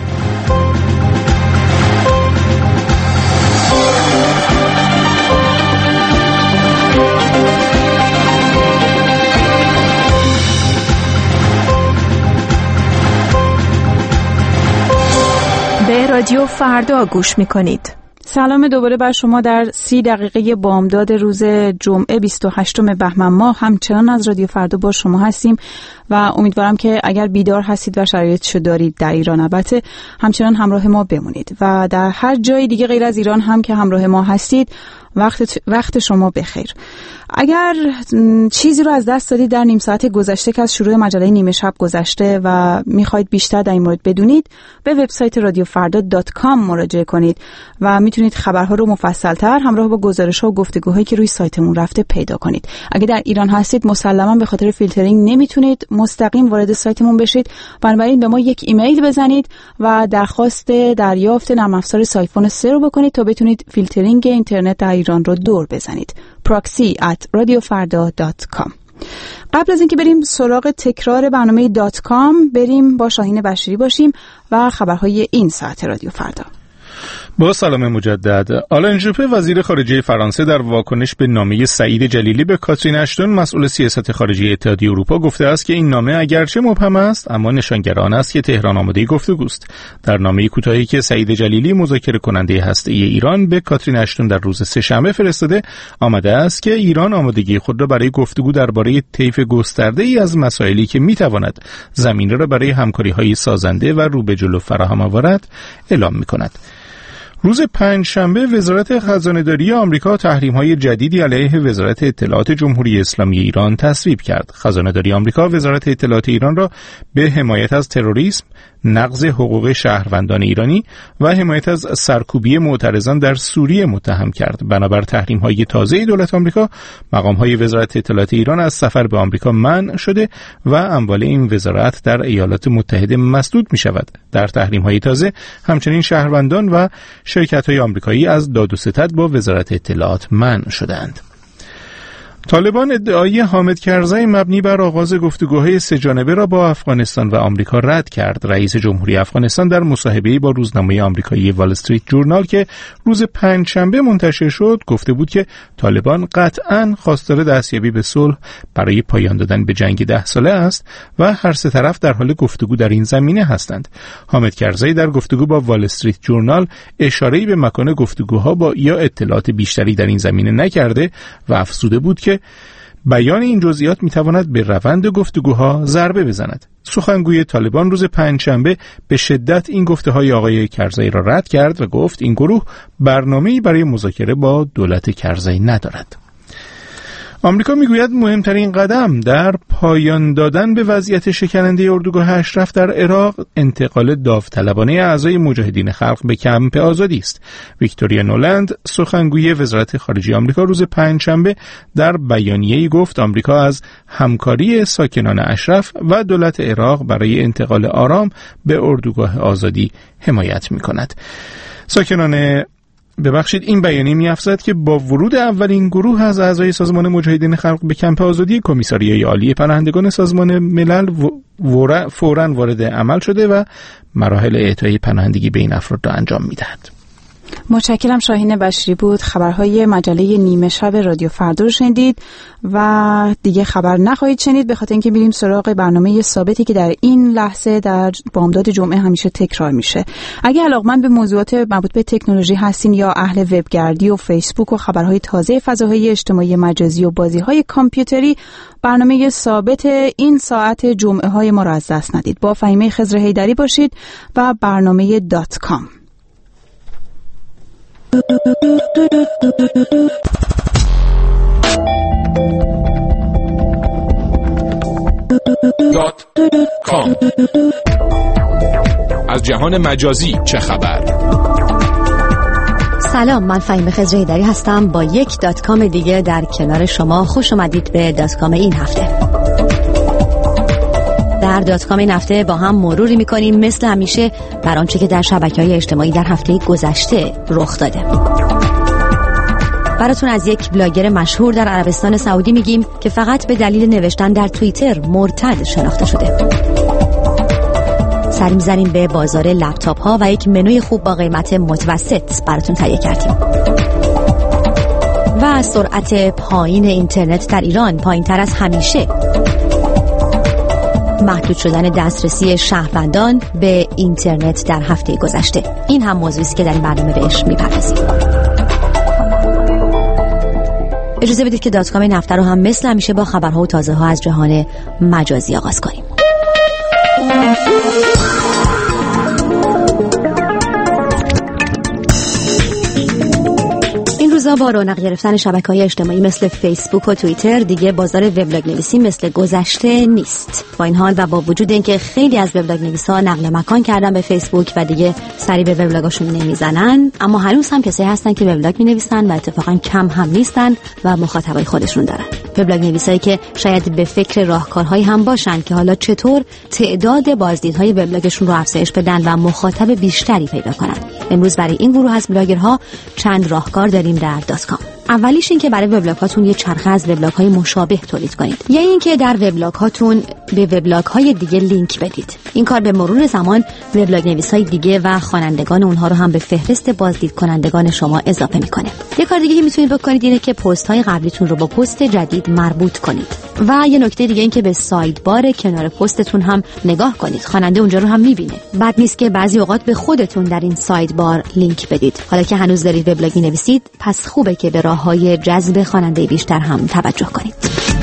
به رادیو فردا گوش میکنید. سلام دوباره بر شما در سی دقیقه بامداد روز جمعه بیست و هشتم بهمن ماه. همچنان از رادیو فردا با شما هستیم و امیدوارم که اگر بیدار هستید و شرایطشو دارید در ایران البته همچنان همراه ما بمونید و در هر جای دیگه غیر از ایران هم که همراه ما هستید وقت وقت شما بخیر. اگر چیزی رو از دست دادید در نیم ساعت گذشته که از شروع مجله نیمه شب گذشته و میخواید بیشتر در این مورد بدونید، به وبسایت رادیو فردا دات کام مراجعه کنید و میتونید خبرها رو مفصل‌تر همراه با گزارش‌ها و گفتگوهایی که روی سایتمون رفته پیدا کنید. اگه در ایران هستید مسلماً به خاطر فیلترینگ نمیتونید مستقیم وارد سایتمون بشید، بنابراین به ما یک ایمیل بزنید و درخواست دریافت نرم افزار سایفون سه رو بکنید تا بتونید فیلترینگ اینترنت در ایران رو دور بزنید. proxy at radiofarda dot com. قبل از اینکه بریم سراغ تکرار برنامه دات کام، بریم با شاهین بشیری باشیم و خبرهای این ساعت رادیو فردا. با سلام مجدد. آلن ژوپه وزیر خارجه فرانسه در واکنش به نامه سعید جلیلی به کاترین اشتون مسئول سیاست خارجی اتحادیه اروپا گفته است که این نامه اگرچه مبهم است اما نشانگر آن است که تهران آماده گفتگوست. در نامه کوتاهی که سعید جلیلی مذاکره کننده هسته‌ای ایران به کاترین اشتون در روز سه‌شنبه فرستاده آمده است که ایران آمادگی خود را برای گفتگو درباره طیف گسترده‌ای از مسائلی که می‌تواند زمینه را برای همکاری‌های سازنده و رو به جلو فراهم آورد اعلام می‌کند. روز پنجشنبه وزارت خزانه‌داری آمریکا تحریم‌های جدیدی علیه وزارت اطلاعات جمهوری اسلامی ایران تصویب کرد. خزانه‌داری آمریکا وزارت اطلاعات ایران را به حمایت از تروریسم، نقض حقوق شهروندان ایرانی و حمایت از سرکوبی معترضان در سوریه متهم کرد. بنابر تحریم‌های تازه دولت آمریکا، مقام‌های وزارت اطلاعات ایران از سفر به آمریکا منع شده و اموال این وزارت در ایالات متحده مسدود می‌شود. در تحریم‌های تازه همچنین شهروندان و شرکت‌های آمریکایی از داد و ستد با وزارت اطلاعات منع شدند. طالبان ادعای حامد کرزی مبنی بر آغاز گفتگوهای سه‌جانبه را با افغانستان و آمریکا رد کرد. رئیس جمهوری افغانستان در مصاحبه‌ای با روزنامه آمریکایی وال استریت جورنال که روز پنجشنبه منتشر شد گفته بود که طالبان قطعاً خواستار دستیابی به صلح برای پایان دادن به جنگ ده ساله است و هر سه طرف در حال گفتگو در این زمینه هستند. حامد کرزی در گفتگو با وال استریت جورنال اشاره‌ای به مکان گفتگوها با یا اطلاعات بیشتری در این زمینه نکرده و افزوده بود که بیان این جزئیات میتواند به روند گفتگوها ضربه بزند. سخنگوی طالبان روز پنجشنبه به شدت این گفته‌های آقای کرزی را رد کرد و گفت این گروه برنامه‌ای برای مذاکره با دولت کرزی ندارد. آمریکا میگوید مهمترین قدم در پایان دادن به وضعیت شکننده اردوگاه اشرف در عراق انتقال داوطلبانه اعضای مجاهدین خلق به کمپ آزادی است. ویکتوریا نولند سخنگوی وزارت خارجه آمریکا روز پنجشنبه در بیانیه‌ای گفت آمریکا از همکاری ساکنان اشرف و دولت عراق برای انتقال آرام به اردوگاه آزادی حمایت می‌کند. ساکنان ببخشید این بیانیه می‌افزاید که با ورود اولین گروه از اعضای سازمان مجاهدین خلق به کمپ آزادی، کمیساریای عالی پناهندگان سازمان ملل فوراً وارد عمل شده و مراحل اعطای پناهندگی به این افراد را انجام می‌دهد. متشکرم. شاهین بشری بود. خبرهای مجله نیمه شب رادیو فردا رو شنیدید و دیگه خبر نخواهید شنید به خاطر اینکه میریم سراغ برنامه ثابتی که در این لحظه در بامداد جمعه همیشه تکرار میشه. اگه علاقمند به موضوعات مربوط به تکنولوژی هستین یا اهل وبگردی و فیسبوک و خبرهای تازه فضاهای اجتماعی مجازی و بازیهای کامپیوتری، برنامه ثابت این ساعت جمعه های ما را از دست ندید. با فهیمه خضر حیدری باشید و برنامه دات کام. دات کام. از جهان مجازی چه خبر؟ سلام، من فهیم خضر حیدری هستم با یک دات کام دیگه در کنار شما. خوش اومدید به دات کام این هفته. در دات کام این هفته با هم مروری میکنیم مثل همیشه بر آنچه که در شبکه‌های اجتماعی در هفته گذشته رخ داده. براتون از یک بلاگر مشهور در عربستان سعودی میگیم که فقط به دلیل نوشتن در توییتر مرتد شناخته شده. سری می‌زنیم به بازار لپتاپ ها و یک منوی خوب با قیمت متوسط براتون تهیه کردیم. و سرعت پایین اینترنت در ایران پایین تر از همیشه. محدود شدن دسترسی شهروندان به اینترنت در هفته گذشته. این هم موضوعی است که در این برنامه بهش میپردازیم. اجازه بدید که دات کام این هفته رو هم مثل همیشه با خبرها و تازه ها از جهان مجازی آغاز کنیم. با رونق گرفتن شبکه‌های اجتماعی مثل فیسبوک و توییتر دیگه بازار وبلاگ نویسی مثل گذشته نیست. با این حال و با وجود اینکه خیلی از وبلاگ نویسا نقل مکان کردن به فیسبوک و دیگه سری به وبلاگاشون نمیزنن، اما هنوز هم کسایی هستن که وبلاگ مینویسن و اتفاقا کم هم نیستن و مخاطبای خودشون دارن. وبلاگ نویسایی که شاید به فکر راهکارهایی هم باشن که حالا چطور تعداد بازدیدهای وبلاگشون رو افزایش بدن و مخاطب بیشتری پیدا کنن. امروز برای این گروه از بلاگرها چند راهکار داریم در دات کام. اولیش این که برای وبلاگ‌هاتون یه چرخه از وبلاگ‌های مشابه تولید کنید، یا این که در وبلاگ‌هاتون به وبلاگ‌های دیگه لینک بدید. این کار به مرور زمان وبلاگ نویسای دیگه و خوانندگان اونها رو هم به فهرست بازدید کنندگان شما اضافه می‌کنه. یه کار دیگه که می‌تونید بکنید اینه که پست‌های قبلیتون رو با پست جدید مربوط کنید. و یه نکته دیگه این که به ساید بار کنار پستتون هم نگاه کنید. خواننده اونجا رو هم می‌بینه. بد نیست که بعضی اوقات به خودتون در این ساید بار لینک بدید. حالا که هنوز دارید وبلاگ می‌نویسید، پس خوبه که به راه‌های جذب خواننده بیشتر هم توجه کنید.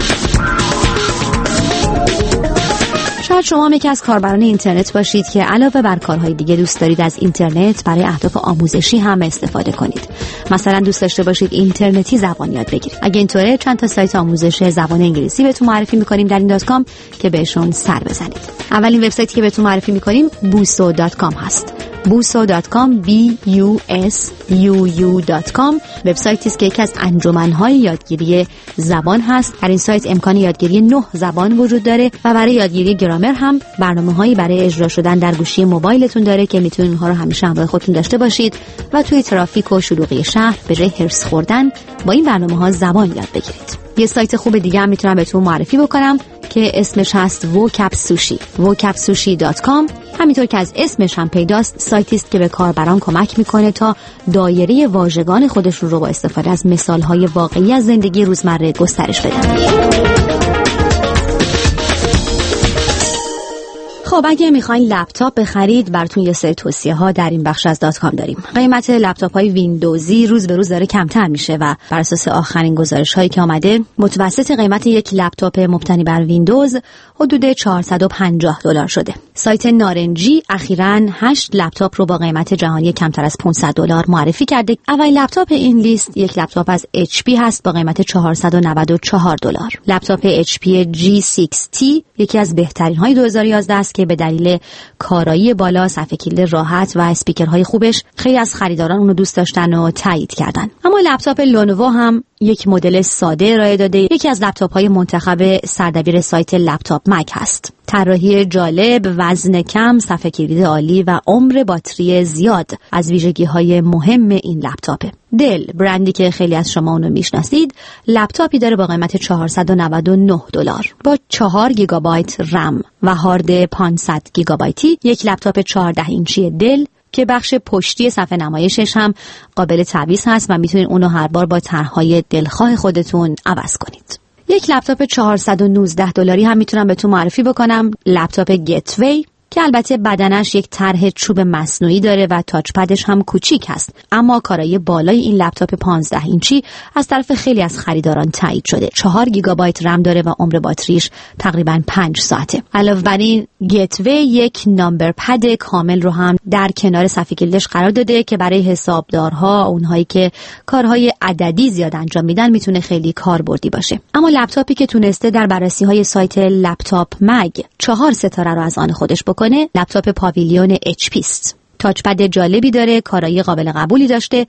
شاید شما هم یکی از کاربران اینترنت باشید که علاوه بر کارهای دیگه دوست دارید از اینترنت برای اهداف آموزشی هم استفاده کنید. مثلا دوست داشته باشید اینترنتی زبان یاد بگیرید. اگه اینطوره چند تا سایت آموزش زبان انگلیسی بهتون معرفی می‌کنیم در این دات کام که بهشون سر بزنید. اولین وبسایتی که بهتون معرفی می‌کنیم بوسو دات کام هست. بوسو دات کام بی یو اس یو یو دات کام وبسایتی است که یکی از انجمن‌های یادگیری زبان هست. در این سایت امکان یادگیری نه زبان وجود داره و برای یادگیری گرامر هم برنامه‌هایی برای اجرا شدن در گوشی موبایلتون داره که میتونید اونها رو همیشه همراه خودتون داشته باشید و توی ترافیک و شلوغی شهر به جای هرس خوردن با این برنامه‌ها زبان یاد بگیرید. یه سایت خوب دیگه هم میتونم بهتون معرفی بکنم که اسمش هست ووکپ سوشی ووکپ سوشی دات کام. همینطور که از اسمش هم پیداست، سایتی است که به کاربران کمک میکنه تا دایره واژگان خودشون رو با استفاده از مثالهای واقعی از زندگی روزمره گسترش بدن. خب اگه میخواین لپتاپ بخرید، براتون یه سری توصیه ها در این بخش از دات کام داریم. قیمت لپتاپ های ویندوزی روز به روز داره کمتر میشه و بر اساس آخرین گزارش هایی که آمده، متوسط قیمت یک لپتاپ مبتنی بر ویندوز حدود چهارصد و پنجاه دلار شده. سایت نارنجی اخیراً هشت لپتاپ رو با قیمت جهانی کمتر از پانصد دلار معرفی کرده. اول لپتاپ این لیست یک لپتاپ از اچ پی هست با قیمت چهارصد و نود و چهار دلار. لپتاپ اچ پی جی شش تی یکی از بهترین های دو هزار و یازده است که به دلیل کارایی بالا، صفحه کلید راحت و اسپیکرهای خوبش خیلی از خریداران اونو دوست داشتن و تایید کردن. اما لپتاپ لنوو هم یک مدل ساده ارائه داده. یکی از لپتاپ‌های منتخب سردبیر سایت لپتاپ مک هست. طراحی جالب، وزن کم، صفحه کلید عالی و عمر باتری زیاد از ویژگی‌های مهم این لپتاپه. دل، برندی که خیلی از شما اونو میشناسید، لپتاپی داره با قیمت چهارصد و نود و نه دلار با چهار گیگابایت رم و هارد پانصد گیگابایتی. یک لپتاپ چهارده اینچی دل که بخش پشتی صفحه نمایشش هم قابل تعویض هست و میتونید اونو هر بار با طرح‌های دلخواه خودتون عوض کنید. یک لپتاپ چهارصد و نوزده دلاری هم میتونم بهتون معرفی بکنم، لپتاپ گتوی که البته بدنش یک طرح چوب مصنوعی داره و تاچ پدش هم کوچیک هست، اما کارایی بالای این لپتاپ پانزده اینچی از طرف خیلی از خریداران تایید شده. چهار گیگابایت رم داره و عمر باتریش تقریباً پنج ساعته. علاوه بر این گتوی یک نامبر پد کامل رو هم در کنار صفحه کلیدش قرار داده که برای حسابدارها، اونهایی که کارهای عددی زیاد انجام میدن، میتونه خیلی کاربردی باشه. اما لپتاپی که تونسته در بررسی‌های سایت لپتاپ مگ چهار ستاره رو از آن خودش کنه، لپتاپ پاویلیون اچ پی است. تاچ پد جالبی داره، کارایی قابل قبولی داشته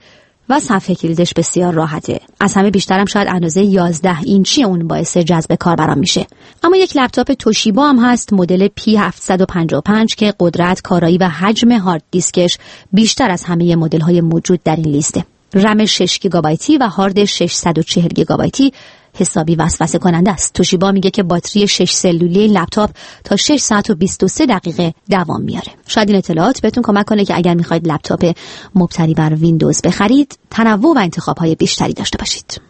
و صفحه کلیدش بسیار راحته. از همه بیشترم شاید اندازه یازده اینچی اون باعث جذب کاربران میشه. اما یک لپتاپ توشیبا هم هست، مدل پی هفتصد و پنجاه و پنج که قدرت، کارایی و حجم هارد دیسکش بیشتر از همه مدل‌های موجود در این لیسته. رم شش گیگابایتی و هارد ششصد و چهل گیگابایتی حسابی وسوسه کننده است. توشیبا میگه که باتری شش سلولی لپتاپ تا شش ساعت و بیست و سه دقیقه دوام میاره. شاید این اطلاعات بهتون کمک کنه که اگر میخواید لپتاپ مبتنی بر ویندوز بخرید، تنوع و انتخاب‌های بیشتری داشته باشید.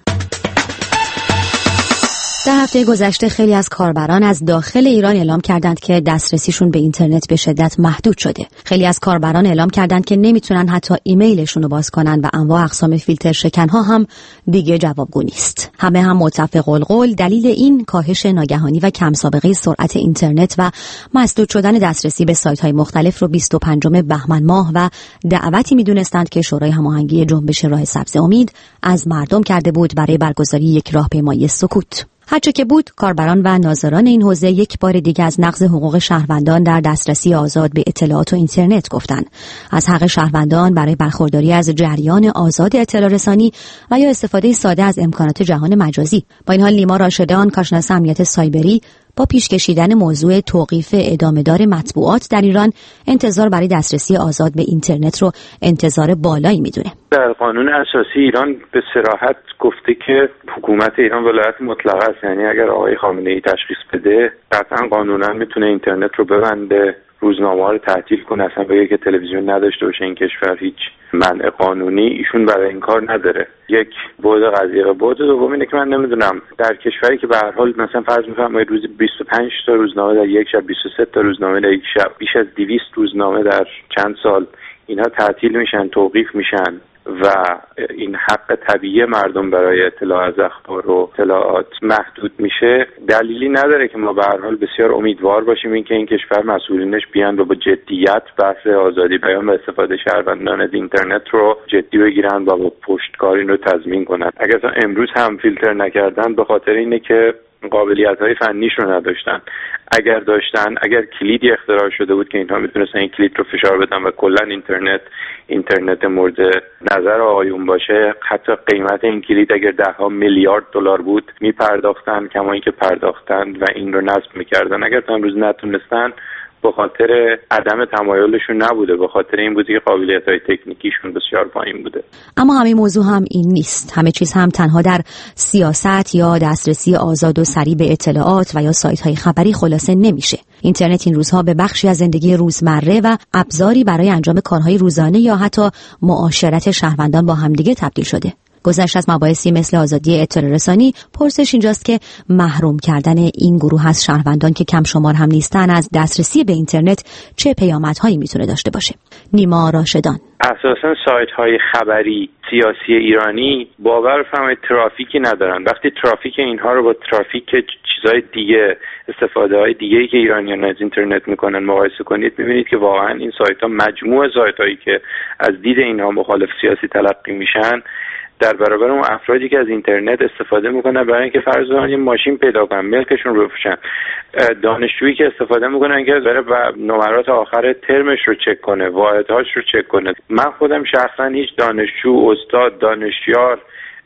در هفته گذشته خیلی از کاربران از داخل ایران اعلام کردند که دسترسیشون به اینترنت به شدت محدود شده. خیلی از کاربران اعلام کردند که نمیتونن حتی ایمیلشون رو باز کنن و انواع اقسام فیلتر شکنها هم دیگه جوابگو نیست. همه هم متفق القول دلیل این کاهش ناگهانی و کم سابقه سرعت اینترنت و مسدود شدن دسترسی به سایت‌های مختلف رو بیست و پنجم بهمن ماه و دعوتی میدونستند که شورای هماهنگی جنبش راه سبز امید از مردم کرده بود برای برگزاری یک راهپیمایی سکوت. هرچه که بود، کاربران و ناظران این حوزه یک بار دیگه از نقض حقوق شهروندان در دسترسی آزاد به اطلاعات و اینترنت گفتند. از حق شهروندان برای برخورداری از جریان آزاد اطلاع رسانی و یا استفاده ساده از امکانات جهان مجازی. با این حال نیما راشدان، کارشناس امنیت سایبری، با پیش کشیدن موضوع توقیف ادامه‌دار مطبوعات در ایران، انتظار برای دسترسی آزاد به اینترنت رو انتظار بالایی میدونه. در قانون اساسی ایران به صراحت گفته که حکومت ایران ولایت مطلقه است، یعنی اگر آقای خامنه‌ای تشخیص بده قطعا قانونا میتونه اینترنت رو ببنده، روزنامه ها رو تعطیل کنه، اصلا بگه که تلویزیون نداشته باشه این کشور. هیچ منع قانونی ایشون برای این کار نداره. یک بعد قضیه. بعد دوم اینه که من نمیدونم در کشوری که به هر حال مثلا فرض می‌فرمایید روزی بیست و پنج تا روزنامه در یک شب، بیست و سه تا روزنامه در یک شب، بیش از دویست روزنامه در چند سال اینها تعطیل میشن، توقیف میشن و این حق طبیعی مردم برای اطلاع از اخبار و اطلاعات محدود میشه، دلیلی نداره که ما به هر حال بسیار امیدوار باشیم این که این کشور مسئولینش بیان و با جدیت بحث آزادی بیان و استفاده شهروندان از اینترنت رو جدی بگیرن و با پشتکار این رو تضمین کنن. اگر امروز هم فیلتر نکردن به خاطر اینه که قابلیت‌های فنیش رو نداشتن. اگر داشتن، اگر کلیدی اختراع شده بود که اینها میتونستن این کلید رو فشار بدن و کلا اینترنت اینترنت مورد نظر آقایون باشه، حتی قیمت این کلید اگر ده ها میلیارد دلار بود میپرداختن کما اینکه پرداختند و این رو نصب میکردن. اگر تا امروز نتونستن به خاطر عدم تمایلشون نبوده، به خاطر این بوده که قابلیت‌های تکنیکیشون بسیار پایین بوده. اما همین موضوع هم این نیست. همه چیز هم تنها در سیاست یا دسترسی آزاد و سریع به اطلاعات و یا سایت‌های خبری خلاصه نمیشه. اینترنت این روزها به بخشی از زندگی روزمره و ابزاری برای انجام کارهای روزانه یا حتی معاشرت شهروندان با همدیگه تبدیل شده. گذشت از مباحثی مثل آزادی اطلاع رسانی، پرسش اینجاست که محروم کردن این گروه از شهروندان که کم شمار هم نیستن از دسترسی به اینترنت چه پیامدهایی میتونه داشته باشه؟ نیما راشدان: اساساً سایت‌های خبری سیاسی ایرانی باور فرمایید ترافیکی ندارن. وقتی ترافیک اینها رو با ترافیک چیزهای دیگه، استفاده‌های دیگه‌ای که ایرانیان از اینترنت میکنن مقایسه کنید، می‌بینید که واقعاً این سایت‌ها، مجموعه سایت‌هایی که از دید اینها مخالف سیاسی تلقی میشن، در برابر اون افرادی که از اینترنت استفاده میکنن برای اینکه فرض کنن یه ماشین پیدا کنن، ملکشون رو بفروشن، دانشجویی که استفاده میکنن که بره و نمرات آخر ترمش رو چک کنه، واحدهاش رو چک کنه. من خودم شخصا هیچ دانشجو، استاد، دانشیار،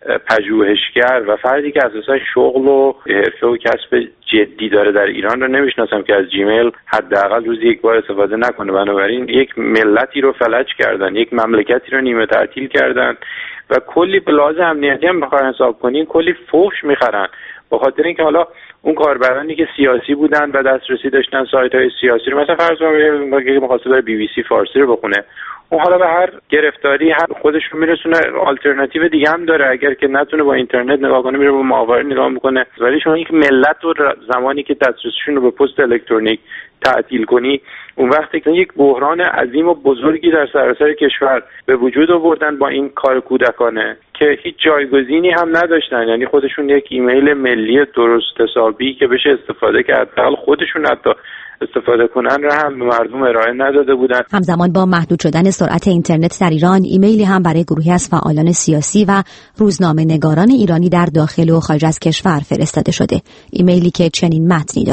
پژوهشگر و فردی که اساسا شغل و حرفه و کسب جدی داره در ایران رو نمیشناسم که از جیمیل حداقل روزی یک بار استفاده نکنه. بنابراین یک ملتی رو فلج کردن، یک مملکتی رو نیمه تعطیل کردن و کلی به لحاظ امنیتی هم بخواد حساب کنین کلی فحش میخرن، به خاطر اینکه حالا اون کاربرانی که سیاسی بودن و دسترسی داشتن سایت‌های سیاسی رو، مثلا فرض کنید که می‌خواد بر بی بی سی فارسی رو بخونه، اون حالا به هر گرفتاری هر خودش رو میرسونه، آلترناتیو دیگه هم داره. اگر که نتونه با اینترنت نگاه کنه میره با ماهواره نگاه میکنه. ولی شما یک ملت رو زمانی که دسترسیشون رو به پست الکترونیک تعطیل کنی، اون وقتی که یک بحران عظیم و بزرگی در سراسر کشور به وجود آوردن با این کار کودکانه که هیچ جایگزینی هم نداشتن. یعنی خودشون یک ایمیل ملی درست حسابی که بشه استفاده کرد، حال خودشون حتی استفاده کنن را هم به مردم ارائه نداده بودن. همزمان با محدود شدن سرعت اینترنت در ایران، ایمیلی هم برای گروهی از فعالان سیاسی و روزنامه نگاران ایرانی در داخل و خارج از کشور فرستاده شده. ایمیلی که چنین متنی داره: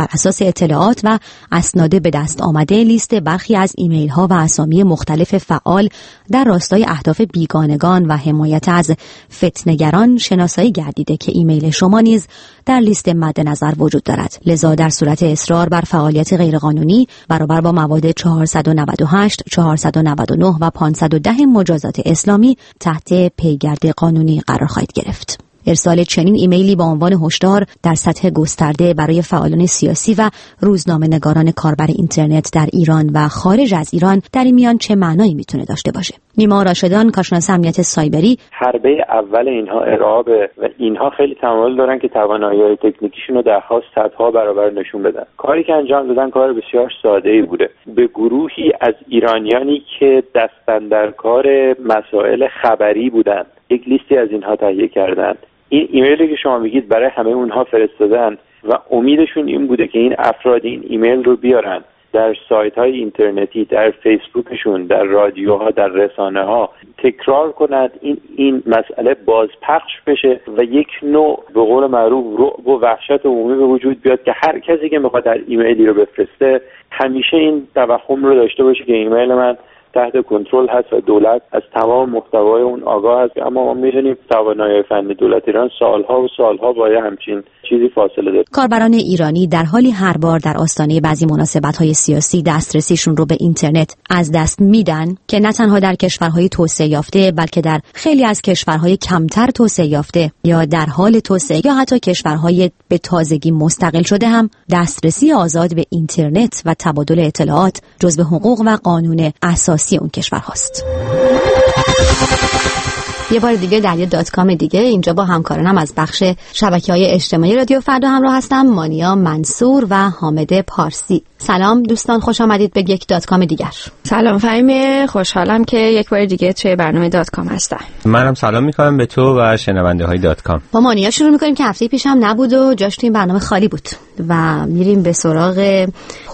بر اساس اطلاعات و اسناد به دست آمده لیست برخی از ایمیل ها و اسامی مختلف فعال در راستای اهداف بیگانگان و حمایت از فتنه‌گران شناسایی گردیده که ایمیل شما نیز در لیست مد نظر وجود دارد. لذا در صورت اصرار بر فعالیت غیرقانونی برابر با مواد چهارصد و نود و هشت، چهارصد و نود و نه و پانصد و ده مجازات اسلامی تحت پیگرد قانونی قرار خواهید گرفت. ارسال چنین ایمیلی با عنوان هشدار در سطح گسترده برای فعالان سیاسی و روزنامه‌نگاران کاربر اینترنت در ایران و خارج از ایران در این میان چه معنایی میتونه داشته باشه؟ نیما راشدان، کارشناس امنیت سایبری: حربه اول اینها ارعابه و اینها خیلی تمایل دارن که توانایی‌های تکنیکیشون رو در خاص صدها برابر نشون بدن. کاری که انجام دادن کار بسیار ساده‌ای بوده. به گروهی از ایرانیانی که دست‌اندرکار مسائل خبری بودن یک لیستی از اینها تهیه کردند. این ایمیلی که شما میگید برای همه اونها فرستادن و امیدشون این بوده که این افراد این ایمیل رو بیارن در سایت های اینترنتی، در فیسبوکشون، در رادیوها، در رسانه ها تکرار کنند، این این مسئله بازپخش بشه و یک نوع به قول معروف رعب و وحشت عمومی به وجود بیاد که هر کسی که میخواد در ایمیلی رو بفرسته همیشه این توهم رو داشته باشه که ایمیل من تحت کنترل هست و دولت از تمام محتوای اون آگاه است. اما ما می‌دونیم توانایی فنی دولت ایران سالها و سالها با همچین چیزی فاصله داره. کاربران ایرانی در حالی هر بار در آستانه بعضی مناسبت‌های سیاسی دسترسیشون رو به اینترنت از دست میدن که نه تنها در کشورهای توسعه یافته بلکه در خیلی از کشورهای کمتر توسعه یافته یا در حال توسعه یا حتی کشورهای به تازگی مستقل شده هم دسترسی آزاد به اینترنت و تبادل اطلاعات جزو حقوق و قانون اساسی اون کشور هاست. یه بار دیگه در یه دات کام دیگه اینجا با همکارانم از بخش شبکه‌های اجتماعی رادیو فردا همراه هستم، مانیا منصور و حامد پارسی. سلام دوستان، خوش آمدید به یک دات کام دیگر. سلام فهیمه، خوشحالم که یک بار دیگه توی برنامه دات کام هستم. منم سلام میکنم به تو و شنونده های دات کام. با مانیا شروع میکنیم که هفته پیش هم نبود و جاش توی این برنامه خالی بود و میریم به سراغ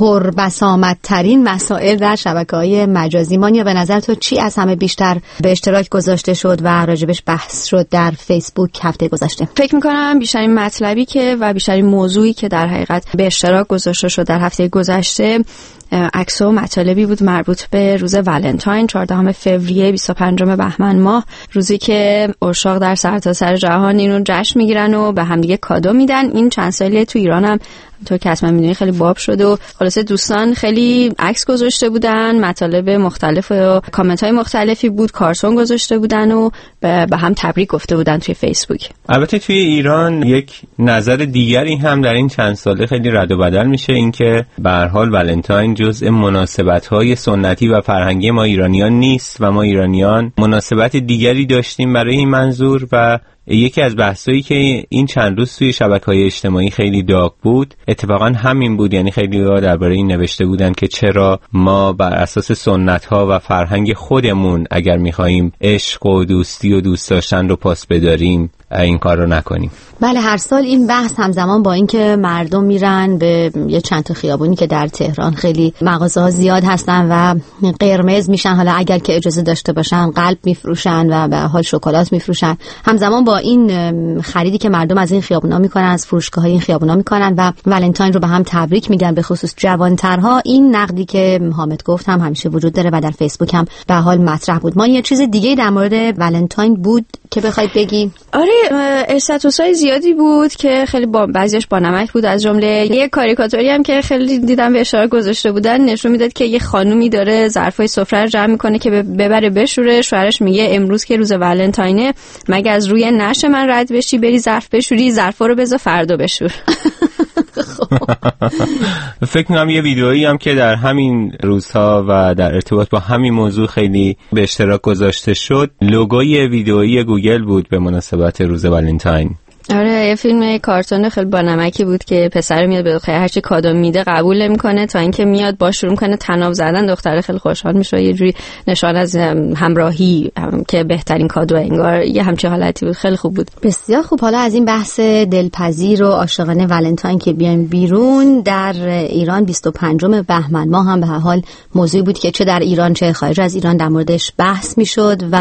پربسامدترین مسائل در شبکه‌های مجازی. مانیا، به نظر تو چی از همه بیشتر به اشتراک گذاشته شد و راجبش بحث شد در فیسبوک هفته گذشته؟ فکر میکنم بیشترین مطلبی که و بیشترین موضوعی که در حقیقت به اشتراک گذاشته شد در هفته گذشته عکس و مطالبی بود مربوط به روز ولنتاین، چهاردهم فوریه، بیست و پنجم بهمن ماه، روزی که عشاق در سرتاسر جهان اینو جشن میگیرن و به همدیگه کادو میدن. این چند سالیه تو ایران هم تو که حتما میدونی خیلی باب شده و خلاصه دوستان خیلی عکس گذاشته بودن، مطالب مختلف و کامنت های مختلفی بود، کارتون گذاشته بودن و به هم تبریک گفته بودن توی فیسبوک. البته توی ایران یک نظر دیگری هم در این چند ساله خیلی رد و بدل میشه، اینکه به هر حال ولنتاین جزء مناسبت‌های سنتی و فرهنگی ما ایرانیان نیست و ما ایرانیان مناسبت دیگری داشتیم برای این منظور. و یکی از بحثایی که این چند روز توی شبکه‌های اجتماعی خیلی داغ بود اتفاقا همین بود، یعنی خیلی ها درباره این نوشته بودن که چرا ما بر اساس سنت‌ها و فرهنگ خودمون اگر می‌خوایم عشق و دوستی و دوست داشتن رو پاس بداریم این کار رو نکنیم. بله، هر سال این بحث همزمان با اینکه مردم میرن به یه چند تا خیابونی که در تهران خیلی مغازه‌ها زیاد هستن و قرمز میشن، حالا اگر که اجازه داشته باشن قلب میفروشن و به حال شکلات میفروشن، همزمان با این خریدی که مردم از این خیابونا میکنن، از فروشگاه‌های این خیابونا میکنن و ولنتاین رو به هم تبریک میگن، به خصوص جوانترها، این نقدی که حامد گفت هم همیشه وجود داره و در فیسبوک هم به حال مطرح بود. ما یه چیز دیگه در مورد ولنتاین بود که بخواید بگی؟ آره، استاتوس‌های زیادی بود که خیلی با بعضیش با نمک بود، از جمله یه کاریکاتوری هم که خیلی دیدم به اشاره گذاشته بودن، نشون میداد که یه خانومی داره ظرفای سفره رو جمع میکنه که ببره بشوره. شوهرش میگه امروز که روز ولنتاینه مگه از روی نعش من رد بشی بری ظرف بشوری، ظرفا رو بذار فردا بشور. فکر کنم یه ویدئویی هم که در همین روزها و در ارتباط با همین موضوع خیلی به اشتراک گذاشته شد، لوگوی ویدئویی گوگل بود به مناسبت روز ولنتاین. آره، یه فیلم کارتون خیلی با نمکی بود که پسر میاد به دختر هرچی کادو میده قبول نمیکنه تا اینکه میاد با شروع کنه طناب زدن، دختر خیلی خوشحال میشه، یه جوری نشان از همراهی هم که بهترین کادو انگار، یه همچین حالتی بود، خیلی خوب بود. بسیار خوب. حالا از این بحث دلپذیر و عاشقانه ولنتاین که بیایم بیرون، در ایران بیست و پنجم بهمن ماه هم به هر حال موضوعی بود که چه در ایران چه خارج از ایران در موردش بحث میشد و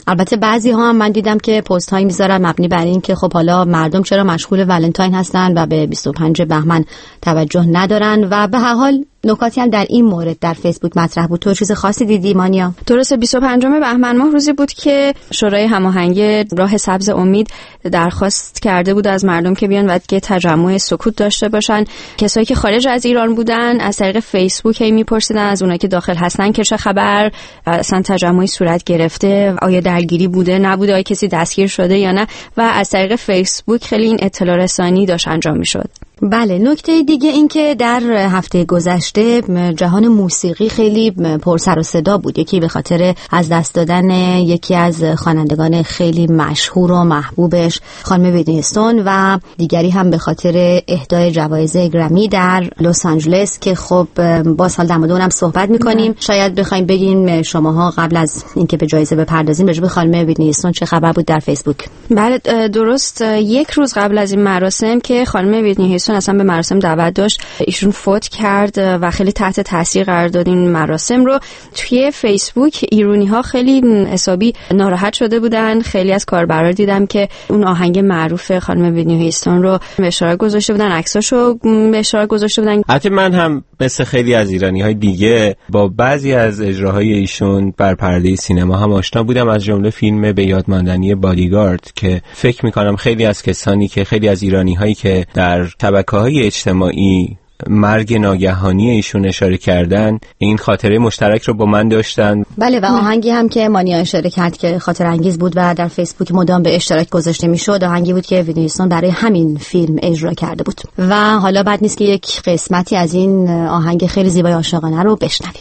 البته بعضی ها هم من دیدم که پست هایی میذارن مبنی بر این که خب حالا مردم چرا مشغول ولنتاین هستن و به بیست و پنجم بهمن توجه ندارن و به هر حال نکاتی هم در این مورد در فیسبوک مطرح بود. تو چیز خاصی دیدی مانیا؟ درسته، بیست و پنجم بهمن ماه روزی بود که شورای هماهنگی راه سبز امید درخواست کرده بود از مردم که بیان و که تجمع سکوت داشته باشن. کسایی که خارج از ایران بودن از طریق فیسبوک هی میپرسیدن از اونایی که داخل هستن که چه خبر، اصلا تجمعی صورت گرفته، آیا درگیری بوده نبوده، آیا کسی دستگیر شده یا نه، و از طریق فیسبوک خیلی این اطلاع رسانی داشت انجام میشد. بله، نکته دیگه این که در هفته گذشته جهان موسیقی خیلی پر سر و صدا بود. یکی به خاطر از دست دادن یکی از خوانندگان خیلی مشهور و محبوبش خانم ویتنی هیوستون و دیگری هم به خاطر اهدای جوایز گرمی در لس آنجلس که خب باز حال در مورد اونم صحبت می‌کنیم. شاید بخوایم بگیم شماها قبل از اینکه به جایزه بپردازیم راجع به خانم ویتنی هیوستون چه خبر بود در فیسبوک؟ بله درست، یک روز قبل از این مراسم که خانم ویتنی هیوستون اصلا به مراسم دعوت داشت، ایشون فوت کرد و خیلی تحت تاثیر قرار داد این مراسم رو. توی فیسبوک ایرونی ها خیلی حسابی ناراحت شده بودن. خیلی از کاربرا دیدم که اون آهنگ معروف خانم ویتنی هیوستون رو به اشتراک گذاشته بودن، عکساشو به اشتراک گذاشته بودن. البته من هم مثل خیلی از ایرانی های دیگه با بعضی از اجراهای ایشون بر پرده سینما هم آشنا بودم، از جمله فیلم به یاد ماندنی بادیگارد که فکر میکنم خیلی از کسانی که خیلی از ایرانی هایی که در طبقه‌های اجتماعی مرگ ناگهانی ایشون اشاره کردن این خاطره مشترک رو با من داشتن. بله، و آهنگی هم که مانیا اشاره کرد که خاطر انگیز بود و در فیسبوک مدام به اشتراک گذاشته میشد، آهنگی بود که ویتنی هیوستون برای همین فیلم اجرا کرده بود و حالا بد نیست که یک قسمتی از این آهنگ خیلی زیبای عاشقانه رو بشنویم.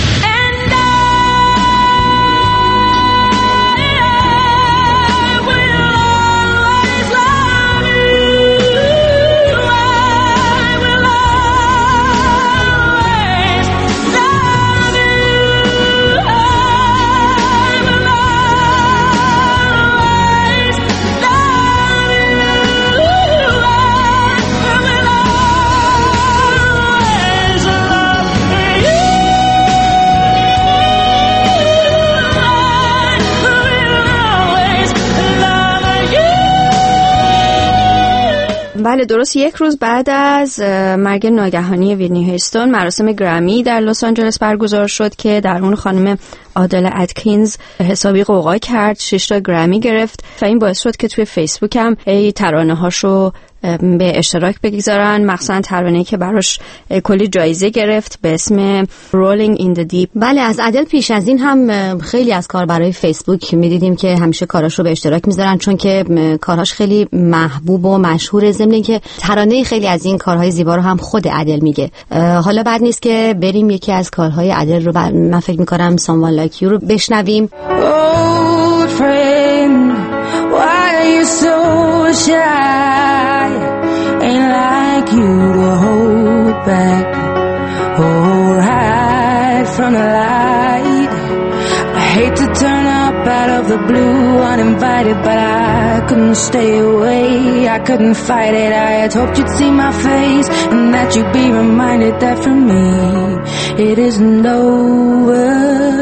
بله درست، یک روز بعد از مرگ ناگهانی ویتنی هیوستون مراسم گرمی در لس آنجلس برگزار شد که در اون خانم آدل اتکینز حسابی قوقا کرد، شش تا گرمی گرفت و این باعث شد که توی فیسبوک هم ای ترانه هاشو به اشتراک بگذارن، مخصوصا ترانه‌ای که براش کلی جایزه گرفت به اسم Rolling in the Deep. بله، از عدل پیش از این هم خیلی از کاربرای فیسبوک می‌دیدیم که همیشه کاراشو به اشتراک می‌ذارن چون که کارهاش خیلی محبوب و مشهوره، ضمن که ترانه خیلی از این کارهای زیبا رو هم خود عدل میگه. حالا بعد نیست که بریم یکی از کارهای عدل رو من فکر می‌کنم Someone Like You رو بشنویم. Old friend, why are you so shy? Ain't like you to hold back or hide from the light. I hate to turn up out of the blue uninvited, but I couldn't stay away, I couldn't fight it. I had hoped you'd see my face and that you'd be reminded that for me it isn't over.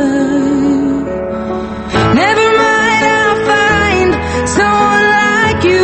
Never mind, I'll find someone like you.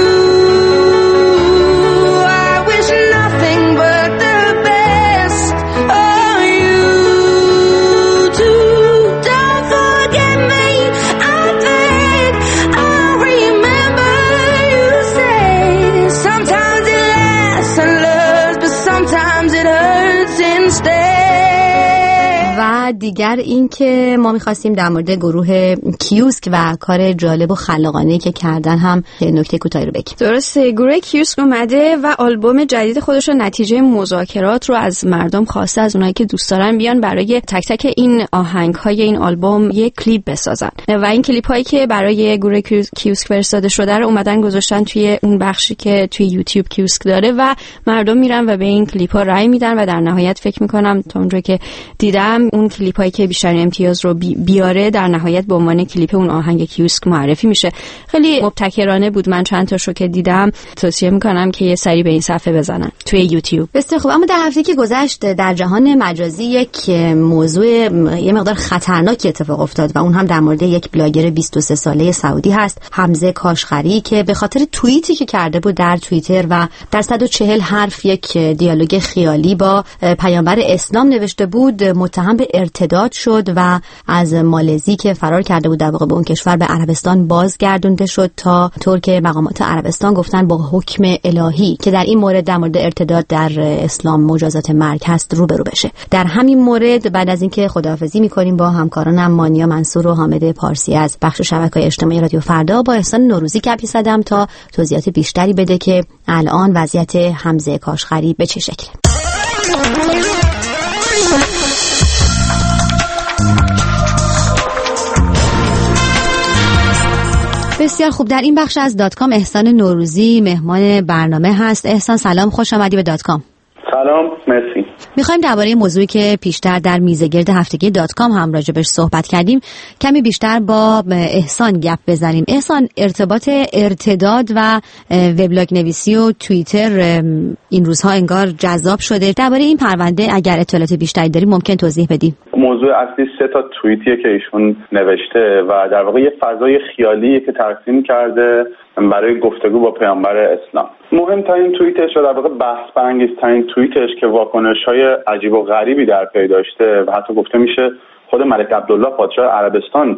دیگر این که ما می‌خواستیم در مورد گروه کیوسک و کار جالب و خلاقانه‌ای که کردن هم نکته کوتاهی رو بگیم. درسته، گروه کیوسک اومده و آلبوم جدید خودش رو نتیجه مذاکرات رو از مردم خواسته، از اونایی که دوست دارن بیان برای تک تک این آهنگ‌های این آلبوم یک کلیپ بسازن و این کلیپ‌هایی که برای گروه کیوسک فرستاده شده رو اومدن گذاشتن توی اون بخشی که توی یوتیوب کیوسک داره و مردم میرن و به این کلیپ‌ها رای میدن و در نهایت فکر می‌کنم تا اونجایی که دیدم اون کلیپ کلیپ هایی که بیشتر امتیاز رو بی بیاره در نهایت به عنوان کلیپ اون آهنگ کیوسک معرفی میشه. خیلی مبتکرانه بود. من چند تاشو که دیدم توصیه میکنم که یه سری به این صفحه بزنن توی یوتیوب. بسیار خوب. اما در هفته که گذشت در جهان مجازی یک موضوع یه مقدار خطرناکی اتفاق افتاد و اون هم در مورد یک بلاگر بیست و سه ساله سعودی هست، حمزه کاشغری، که به خاطر توییتی که کرده بود در توییتر و در صد و چهل حرف یک دیالوگ خیالی با پیامبر اسلام نوشته بود متهم به ارتداد شد و از مالزی که فرار کرده بود در واقع به اون کشور به عربستان بازگردونده شد تا طور که مقامات عربستان گفتن با حکم الهی که در این مورد در مورد ارتداد در اسلام مجازات مرگ هست روبرو بشه. در همین مورد بعد از اینکه خداحافظی می‌کنیم با همکارانم مانیا منصور و حامد پارسی از بخش شبکه‌های اجتماعی رادیو فردا، با احسان نوروزی گپی زدم تا توضیحات بیشتری بده که الان وضعیت حمزه کاشغری به چه شکله. بسیار خوب. در این بخش از دات کام احسان نوروزی مهمان برنامه هست. احسان سلام، خوش آمدی به دات کام. سلام، مرسی. میخوایم درباره موضوعی که پیشتر در میزگرد هفتگی دات کام هم راجبش صحبت کردیم کمی بیشتر با احسان گپ بزنیم. احسان، ارتباط ارتداد و وبلاگ نویسی و توییتر این روزها انگار جذاب شده. درباره این پرونده اگر اطلاعات بیشتری داری ممکن توضیح بدی؟ موضوع اصلی سه تا توییتیه که ایشون نوشته و در واقع یه فضای خیالیه که ترسیم کرده برای گفتگو با پیامبر اسلام. مهمترین توییتش و در واقع بحث برانگیزترین توییتش که واکنش‌های عجیب و غریبی در پی داشته و حتی گفته میشه خود ملک عبدالله پادشاه عربستان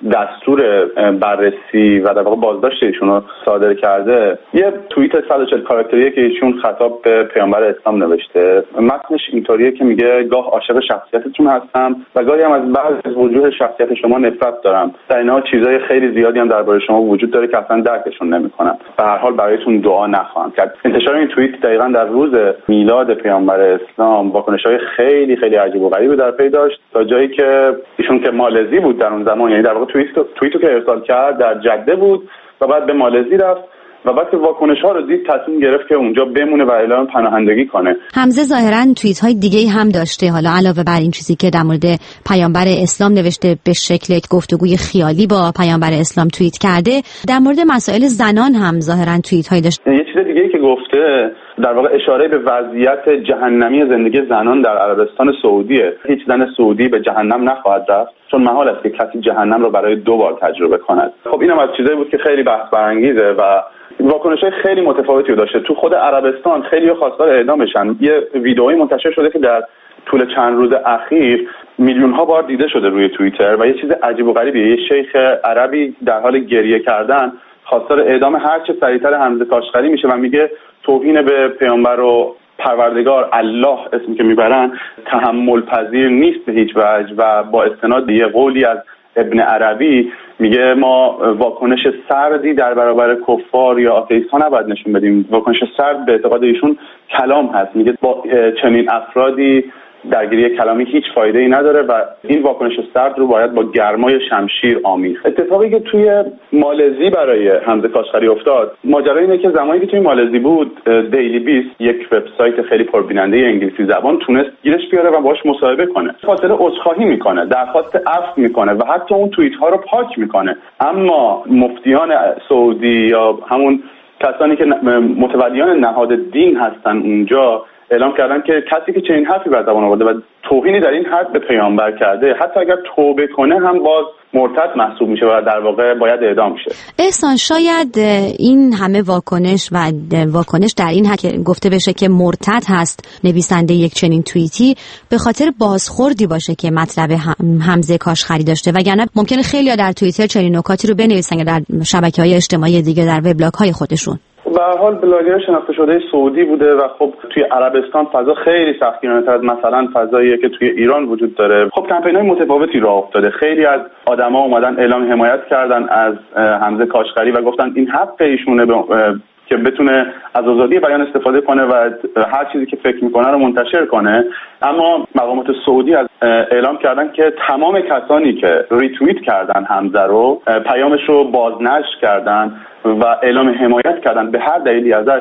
دستور بررسی و در واقع بازداشت ایشون رو صادر کرده. یه توییت صد و چهل کاراکتریه که ایشون خطاب به پیامبر اسلام نوشته. متنش اینطوریه که میگه گاه عاشق شخصیتتون هستم و گاهی هم از بعضی از وجوه شخصیت شما نفرت دارم. در اینها چیزای خیلی زیادی هم درباره شما وجود داره که اصلا درکشون نمیکنم. به هر حال برایتون دعا نخواهم کرد. انتشار این توییت دقیقاً در روز میلاد پیامبر اسلام واکنش‌های خیلی خیلی عجیب و غریبی در پی داشت تا جایی که ایشون که مالزی بود در اون زمان، یعنی در واقع توییتو توییتو که ارسال کرد در جده بود و بعد به مالزی رفت و بعد که واکنش‌ها رو دید تصمیم گرفت که اونجا بمونه و اعلام پناهندگی کنه. حمزه ظاهراً توییت‌های دیگه‌ای هم داشته، حالا علاوه بر این چیزی که در مورد پیامبر اسلام نوشته به شکل گفتگوی خیالی با پیامبر اسلام توییت کرده، در مورد مسائل زنان هم ظاهراً توییت‌هایی داشته. یه چیز دیگه‌ای که گفته در واقع اشاره به وضعیت جهنمی زندگی زنان در عربستان سعودیه. هیچ زن سعودی به جهنم نخواهد رفت چون محال است که کسی جهنم رو برای دو بار تجربه کند. خب اینم از چیزایی بود که خیلی بحث برانگیزه و واکنش‌های خیلی متفاوتی داشته. تو خود عربستان خیلی خواستار اعدامشن. یه ویدئویی منتشر شده که در طول چند روز اخیر میلیون‌ها بار دیده شده روی توییتر و یه چیز عجیب و غریبیه. یه شیخ عربی در حال گریه کردن خواستار اعدام هر چه سریعتر حمزه کاشغری میشه و میگه توهین به پیامبر و پروردگار الله اسمی که میبرن تحمل پذیر نیست به هیچ وجه و با استناد یه قولی از ابن عربی میگه ما واکنش سردی در برابر کفار یا آتئیست ها نباید نشون بدیم. واکنش سرد به اعتقاد ایشون کلام هست. میگه با چنین افرادی درگیری کلامی هیچ فایده ای نداره و این واکنش سرد رو باید با گرمای شمشیر آمیخت. اتفاقی که توی مالزی برای حمزه کاشغری افتاد، ماجرا اینه که زمانی که توی مالزی بود، دیلی بیست، یک وبسایت خیلی پربیننده انگلیسی زبان، تونست گیرش بیاره و باهاش مصاحبه کنه. خاطر عذرخواهی میکنه، درخواست عفو میکنه و حتی اون توییت ها رو پاک میکنه. اما مفتیان سعودی یا همون کسانی که متولیان نهاد دین هستن اونجا اعلام کردن که کسی که چنین حرفی بر زبان آورده و توهینی در این حد به پیامبر کرده، حتی اگر توبه کنه هم باز مرتد محسوب میشه و در واقع باید اعدام شه. احسان، شاید این همه واکنش و واکنش در این حد گفته بشه که مرتد هست نویسنده یک چنین توییتی به خاطر بازخوردی باشه که مطلب حمزه کاشغری داشته، وگرنه ممکنه خیلی‌ها در توییتر چنین نکاتی رو بنویسن در شبکه‌های اجتماعی دیگه، در وبلاگ‌های خودشون. به هر حال بلاگر شناخته شده سعودی بوده و خب توی عربستان فضا خیلی سختگیرانه‌تر از مثلا فضاییه که توی ایران وجود داره. خب کمپین‌های متفاوتی راه افتاده. خیلی از آدما اومدن اعلام حمایت کردن از حمزه کاشغری و گفتن این حق ایشونه که بتونه از آزادی بیان استفاده کنه و هر چیزی که فکر میکنه رو منتشر کنه. اما مقامات سعودی از اعلام کردن که تمام کسانی که ریتوییت کردن حمزه رو، پیامش رو بازنشر کردن و اعلام حمایت کردن به هر دلیلی ازش،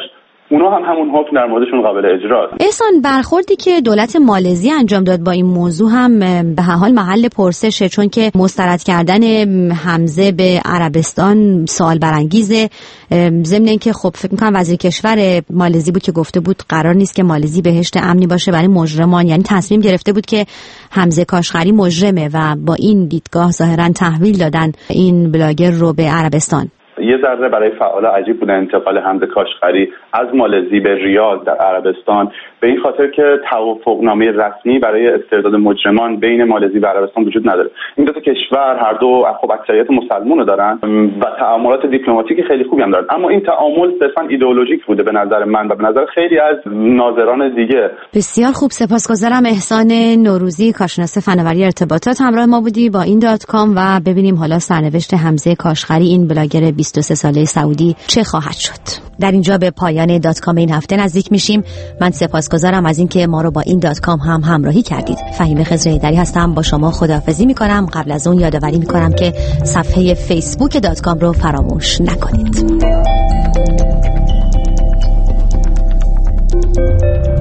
اونا هم همون حکم در موردشون قابل اجراست. احسان، برخوردی که دولت مالزی انجام داد با این موضوع هم به هر حال محل پرسشه، چون که مسترد کردن حمزه به عربستان سوال برانگیزه. ضمن اینکه خب فکر می‌کنم وزیر کشور مالزی بود که گفته بود قرار نیست که مالزی بهشت امنی باشه برای مجرمان، یعنی تصمیم گرفته بود که حمزه کاشغری مجرمه و با این دیدگاه ظاهراً تحویل دادن این بلاگر رو به عربستان. یه ذره برای فعالا عجیب بود انتقال حمزه کاشغری از مالزی به ریاض در عربستان، به این خاطر که توافقنامه رسمی برای استرداد مجرمان بین مالزی و عربستان وجود نداره. این دو تا کشور هر دو خب اکثریت مسلمان رو دارن و تعاملات دیپلماتیکی خیلی خوبی هم دارن، اما این تعامل صرفا ایدئولوژیک بوده به نظر من و به نظر خیلی از ناظران دیگه. بسیار خوب، سپاسگزارم. احسان نوروزی، کارشناس فناوری ارتباطات، همراه ما بودی با این دات کام و ببینیم حالا سرنوشت حمزه کاشغری، این بلاگر بیست و سه ساله سعودی، چه خواهد شد. در اینجا به پایان دات کام این هفته نزدیک میشیم. من سپاسگزارم از اینکه ما رو با این دات کام هم همراهی کردید. فهیمه خضرایدری هستم، با شما خداحافظی میکنم. قبل از اون یادآوری میکنم که صفحه فیسبوک دات کام رو فراموش نکنید.